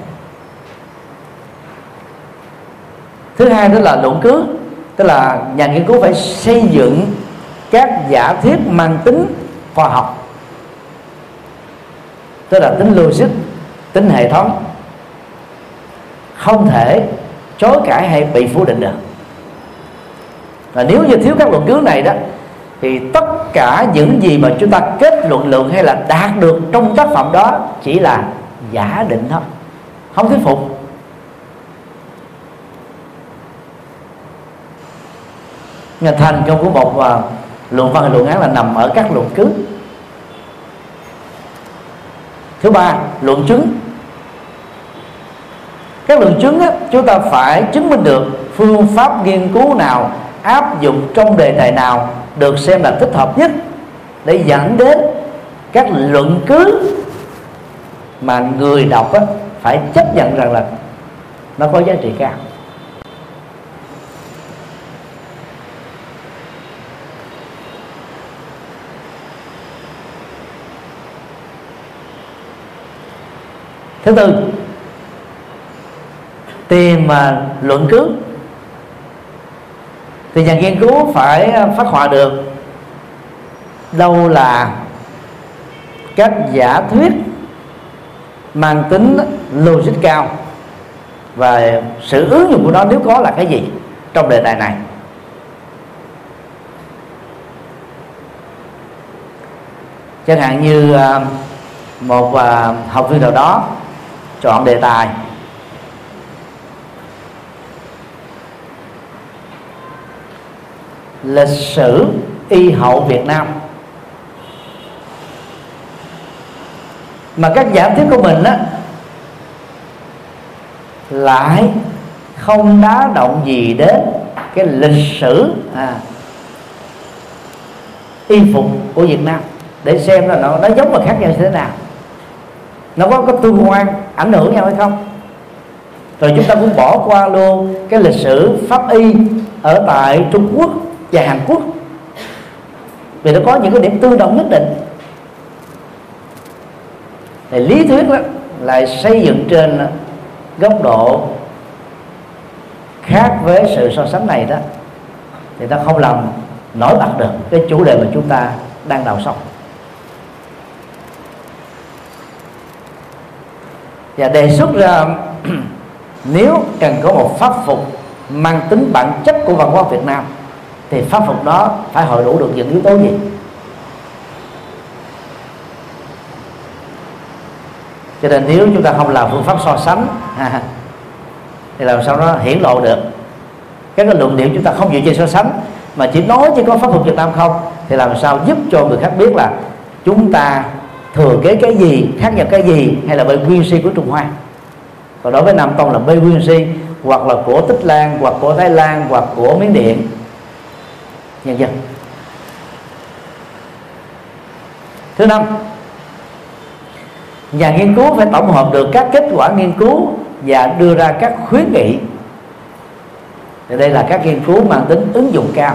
Thứ hai đó là luận cứ, tức là nhà nghiên cứu phải xây dựng các giả thuyết mang tính khoa học, tức là tính logic, tính hệ thống, không thể chối cãi hay bị phủ định được. Và nếu như thiếu các luận cứ này đó, thì tất cả những gì mà chúng ta kết luận lượng hay là đạt được trong tác phẩm đó chỉ là giả định thôi, không thuyết phục. Nhà thành công của một uh, luận văn hay luận án là nằm ở các luận cứ. Thứ ba, luận chứng. Các luận chứng á, chúng ta phải chứng minh được phương pháp nghiên cứu nào, áp dụng trong đề tài nào được xem là thích hợp nhất để dẫn đến các luận cứ mà người đọc á, phải chấp nhận rằng là nó có giá trị cao. Thứ tư, tìm mà luận cứ thì nhà nghiên cứu phải phát họa được đâu là các giả thuyết mang tính logic cao và sự ứng dụng của nó nếu có là cái gì trong đề tài này. Chẳng hạn như một học viên nào đó chọn đề tài lịch sử y hậu Việt Nam, mà các giả thuyết của mình á lại không đá động gì đến cái lịch sử à, y phục của Việt Nam để xem là nó, nó giống và khác nhau như thế nào, nó có có tương quan ảnh hưởng nhau hay không. Rồi chúng ta cũng bỏ qua luôn cái lịch sử pháp y ở tại Trung Quốc và Hàn Quốc, vì nó có những cái điểm tương đồng nhất định. Thì lý thuyết đó lại xây dựng trên góc độ khác với sự so sánh này đó, thì ta không làm nổi bật được cái chủ đề mà chúng ta đang đào sâu. Và đề xuất ra nếu cần có một pháp phục mang tính bản chất của văn hóa Việt Nam thì pháp phục đó phải hội đủ được những yếu tố gì. Cho nên nếu chúng ta không làm phương pháp so sánh à, thì làm sao nó hiển lộ được các cái luận điểm chúng ta không dựa trên so sánh, mà chỉ nói chỉ có pháp phục Việt Nam không, thì làm sao giúp cho người khác biết là chúng ta thừa kế cái gì, khác nhau cái gì, hay là bên nguyên si của Trung Hoa. Còn đối với Nam Tông là bên nguyên si, hoặc là của Tích Lan, hoặc của Thái Lan, hoặc của Miến Điện, nhân dân. Thứ năm, nhà nghiên cứu phải tổng hợp được các kết quả nghiên cứu và đưa ra các khuyến nghị. Thì đây là các nghiên cứu mang tính ứng dụng cao,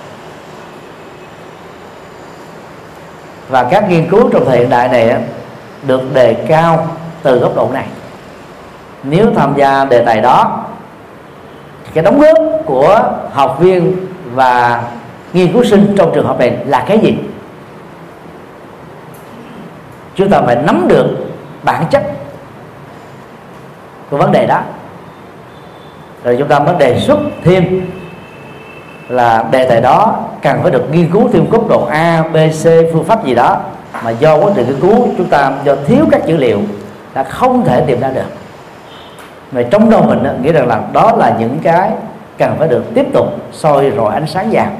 và các nghiên cứu trong thời hiện đại này được đề cao từ góc độ này. Nếu tham gia đề tài đó, cái đóng góp của học viên và nghiên cứu sinh trong trường hợp này là cái gì? Chúng ta phải nắm được bản chất của vấn đề đó, rồi chúng ta mới đề xuất thêm là đề tài đó cần phải được nghiên cứu thêm góc độ A, B, C, phương pháp gì đó mà do quá trình nghiên cứu chúng ta do thiếu các dữ liệu đã không thể tìm ra được. Mà trong đầu mình đó, nghĩ rằng là đó là những cái cần phải được tiếp tục soi rọi ánh sáng vàng,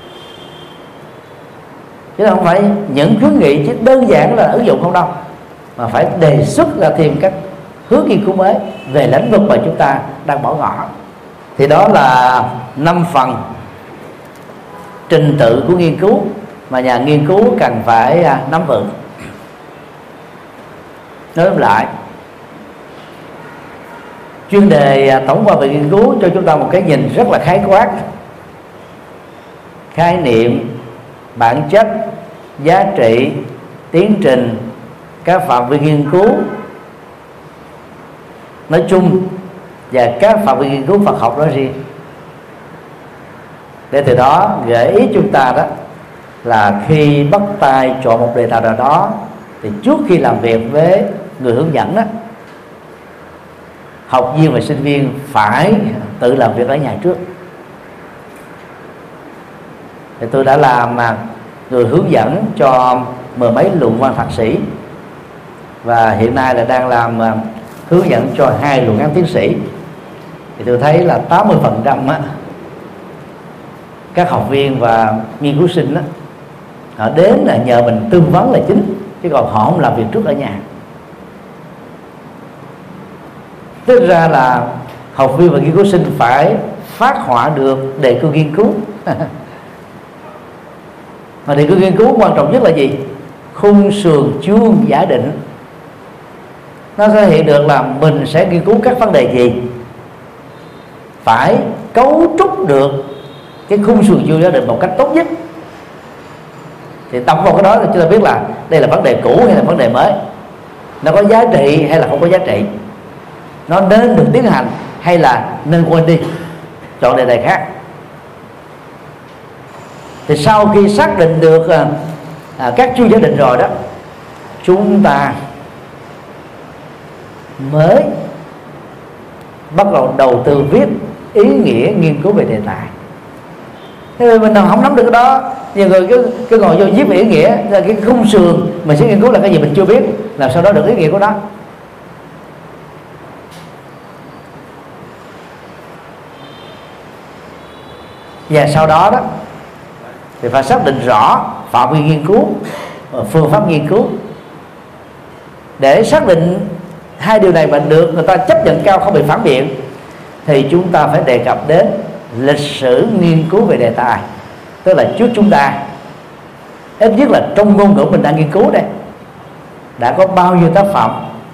chứ không phải những khuyến nghị chỉ đơn giản là ứng dụng không đâu, mà phải đề xuất ra thêm các hướng nghiên cứu mới về lĩnh vực mà chúng ta đang bỏ ngỏ. Thì đó là năm phần trình tự của nghiên cứu mà nhà nghiên cứu cần phải nắm vững. Nói lại, chuyên đề tổng quan về nghiên cứu cho chúng ta một cái nhìn rất là khái quát: khái niệm, bản chất, giá trị, tiến trình, các phạm vi nghiên cứu nói chung và các phạm vi nghiên cứu Phật học nói riêng. Để từ đó gợi ý chúng ta đó là khi bắt tay chọn một đề tài nào đó thì trước khi làm việc với người hướng dẫn đó, học viên và sinh viên phải tự làm việc ở nhà trước. Thì tôi đã làm mà người hướng dẫn cho mười mấy luận văn thạc sĩ, và hiện nay là đang làm hướng dẫn cho hai luận án tiến sĩ. Thì tôi thấy là tám mươi phần trăm á, các học viên và nghiên cứu sinh á, họ đến là nhờ mình tư vấn là chính, chứ còn họ không làm việc trước ở nhà. Tức ra là học viên và nghiên cứu sinh phải phát họa được đề cương nghiên cứu. Mà đề cương nghiên cứu quan trọng nhất là gì? Khung sườn chuông giả định. Nó thể hiện được là mình sẽ nghiên cứu các vấn đề gì, phải cấu trúc được cái khung sườn chuông giả định một cách tốt nhất. Thì tổng vào cái đó thì chúng ta biết là đây là vấn đề cũ hay là vấn đề mới, nó có giá trị hay là không có giá trị, nó nên được tiến hành hay là nên quên đi, chọn đề tài khác. Thì sau khi xác định được à, à, các chuông giả định rồi đó, chúng ta mới bắt đầu đầu tư viết ý nghĩa nghiên cứu về đề tài. Thế mình không nắm được cái đó, nhiều người cứ, cứ ngồi vô viết về ý nghĩa, là cái khung sườn mình sẽ nghiên cứu là cái gì mình chưa biết, làm sao đó được ý nghĩa của nó. Và sau đó đó thì phải xác định rõ phạm vi nghiên cứu, phương pháp nghiên cứu. Để xác định hai điều này mà được người ta chấp nhận cao, không bị phản biện, thì chúng ta phải đề cập đến lịch sử nghiên cứu về đề tài. Tức là trước chúng ta, ít nhất là trong ngôn ngữ mình đang nghiên cứu đây, đã có bao nhiêu tác phẩm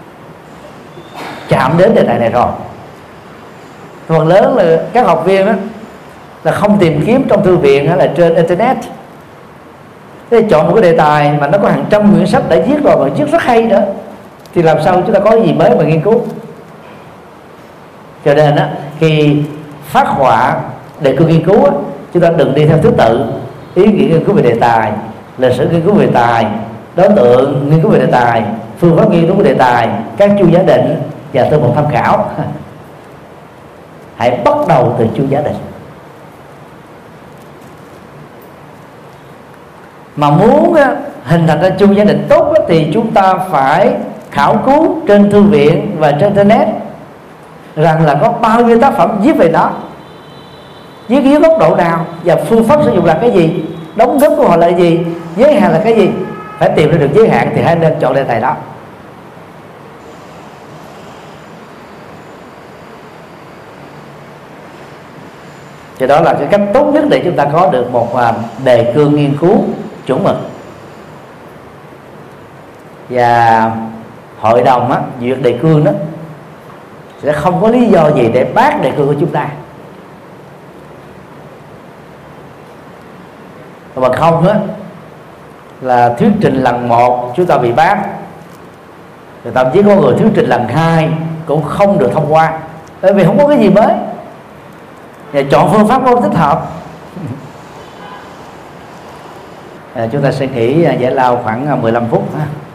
chạm đến đề tài này rồi. Phần lớn là các học viên đó là không tìm kiếm trong thư viện hay là trên internet. Thế chọn một cái đề tài mà nó có hàng trăm quyển sách đã viết rồi, và viết rất hay nữa, thì làm sao chúng ta có gì mới mà nghiên cứu. Cho nên á, khi phát họa đề cương nghiên cứu á, chúng ta đừng đi theo thứ tự: ý nghĩa nghiên cứu về đề tài, lịch sử nghiên cứu về đề tài, đối tượng nghiên cứu về đề tài, phương pháp nghiên cứu về đề tài, các chu giả định và thư mục tham khảo. Hãy bắt đầu từ chu giả định. Mà muốn hình thành ra chu giả định tốt thì chúng ta phải khảo cứu trên thư viện và trên internet rằng là có bao nhiêu tác phẩm viết về nó, viết dưới góc độ nào, và phương pháp sử dụng là cái gì, đóng góp của họ là gì, giới hạn là cái gì. Phải tìm ra được giới hạn thì hãy nên chọn đề tài đó. Thì đó là cái cách tốt nhất để chúng ta có được một đề cương nghiên cứu chuẩn mực. Và hội đồng á, duyệt đề cương đó sẽ không có lý do gì để bác đề cương của chúng ta. Mà không á, là thuyết trình lần một chúng ta bị bác, rồi thậm chí có người thuyết trình lần hai cũng không được thông qua, bởi vì không có cái gì mới. Và chọn phương pháp không thích hợp. À, chúng ta sẽ nghỉ giải lao khoảng mười lăm phút ha.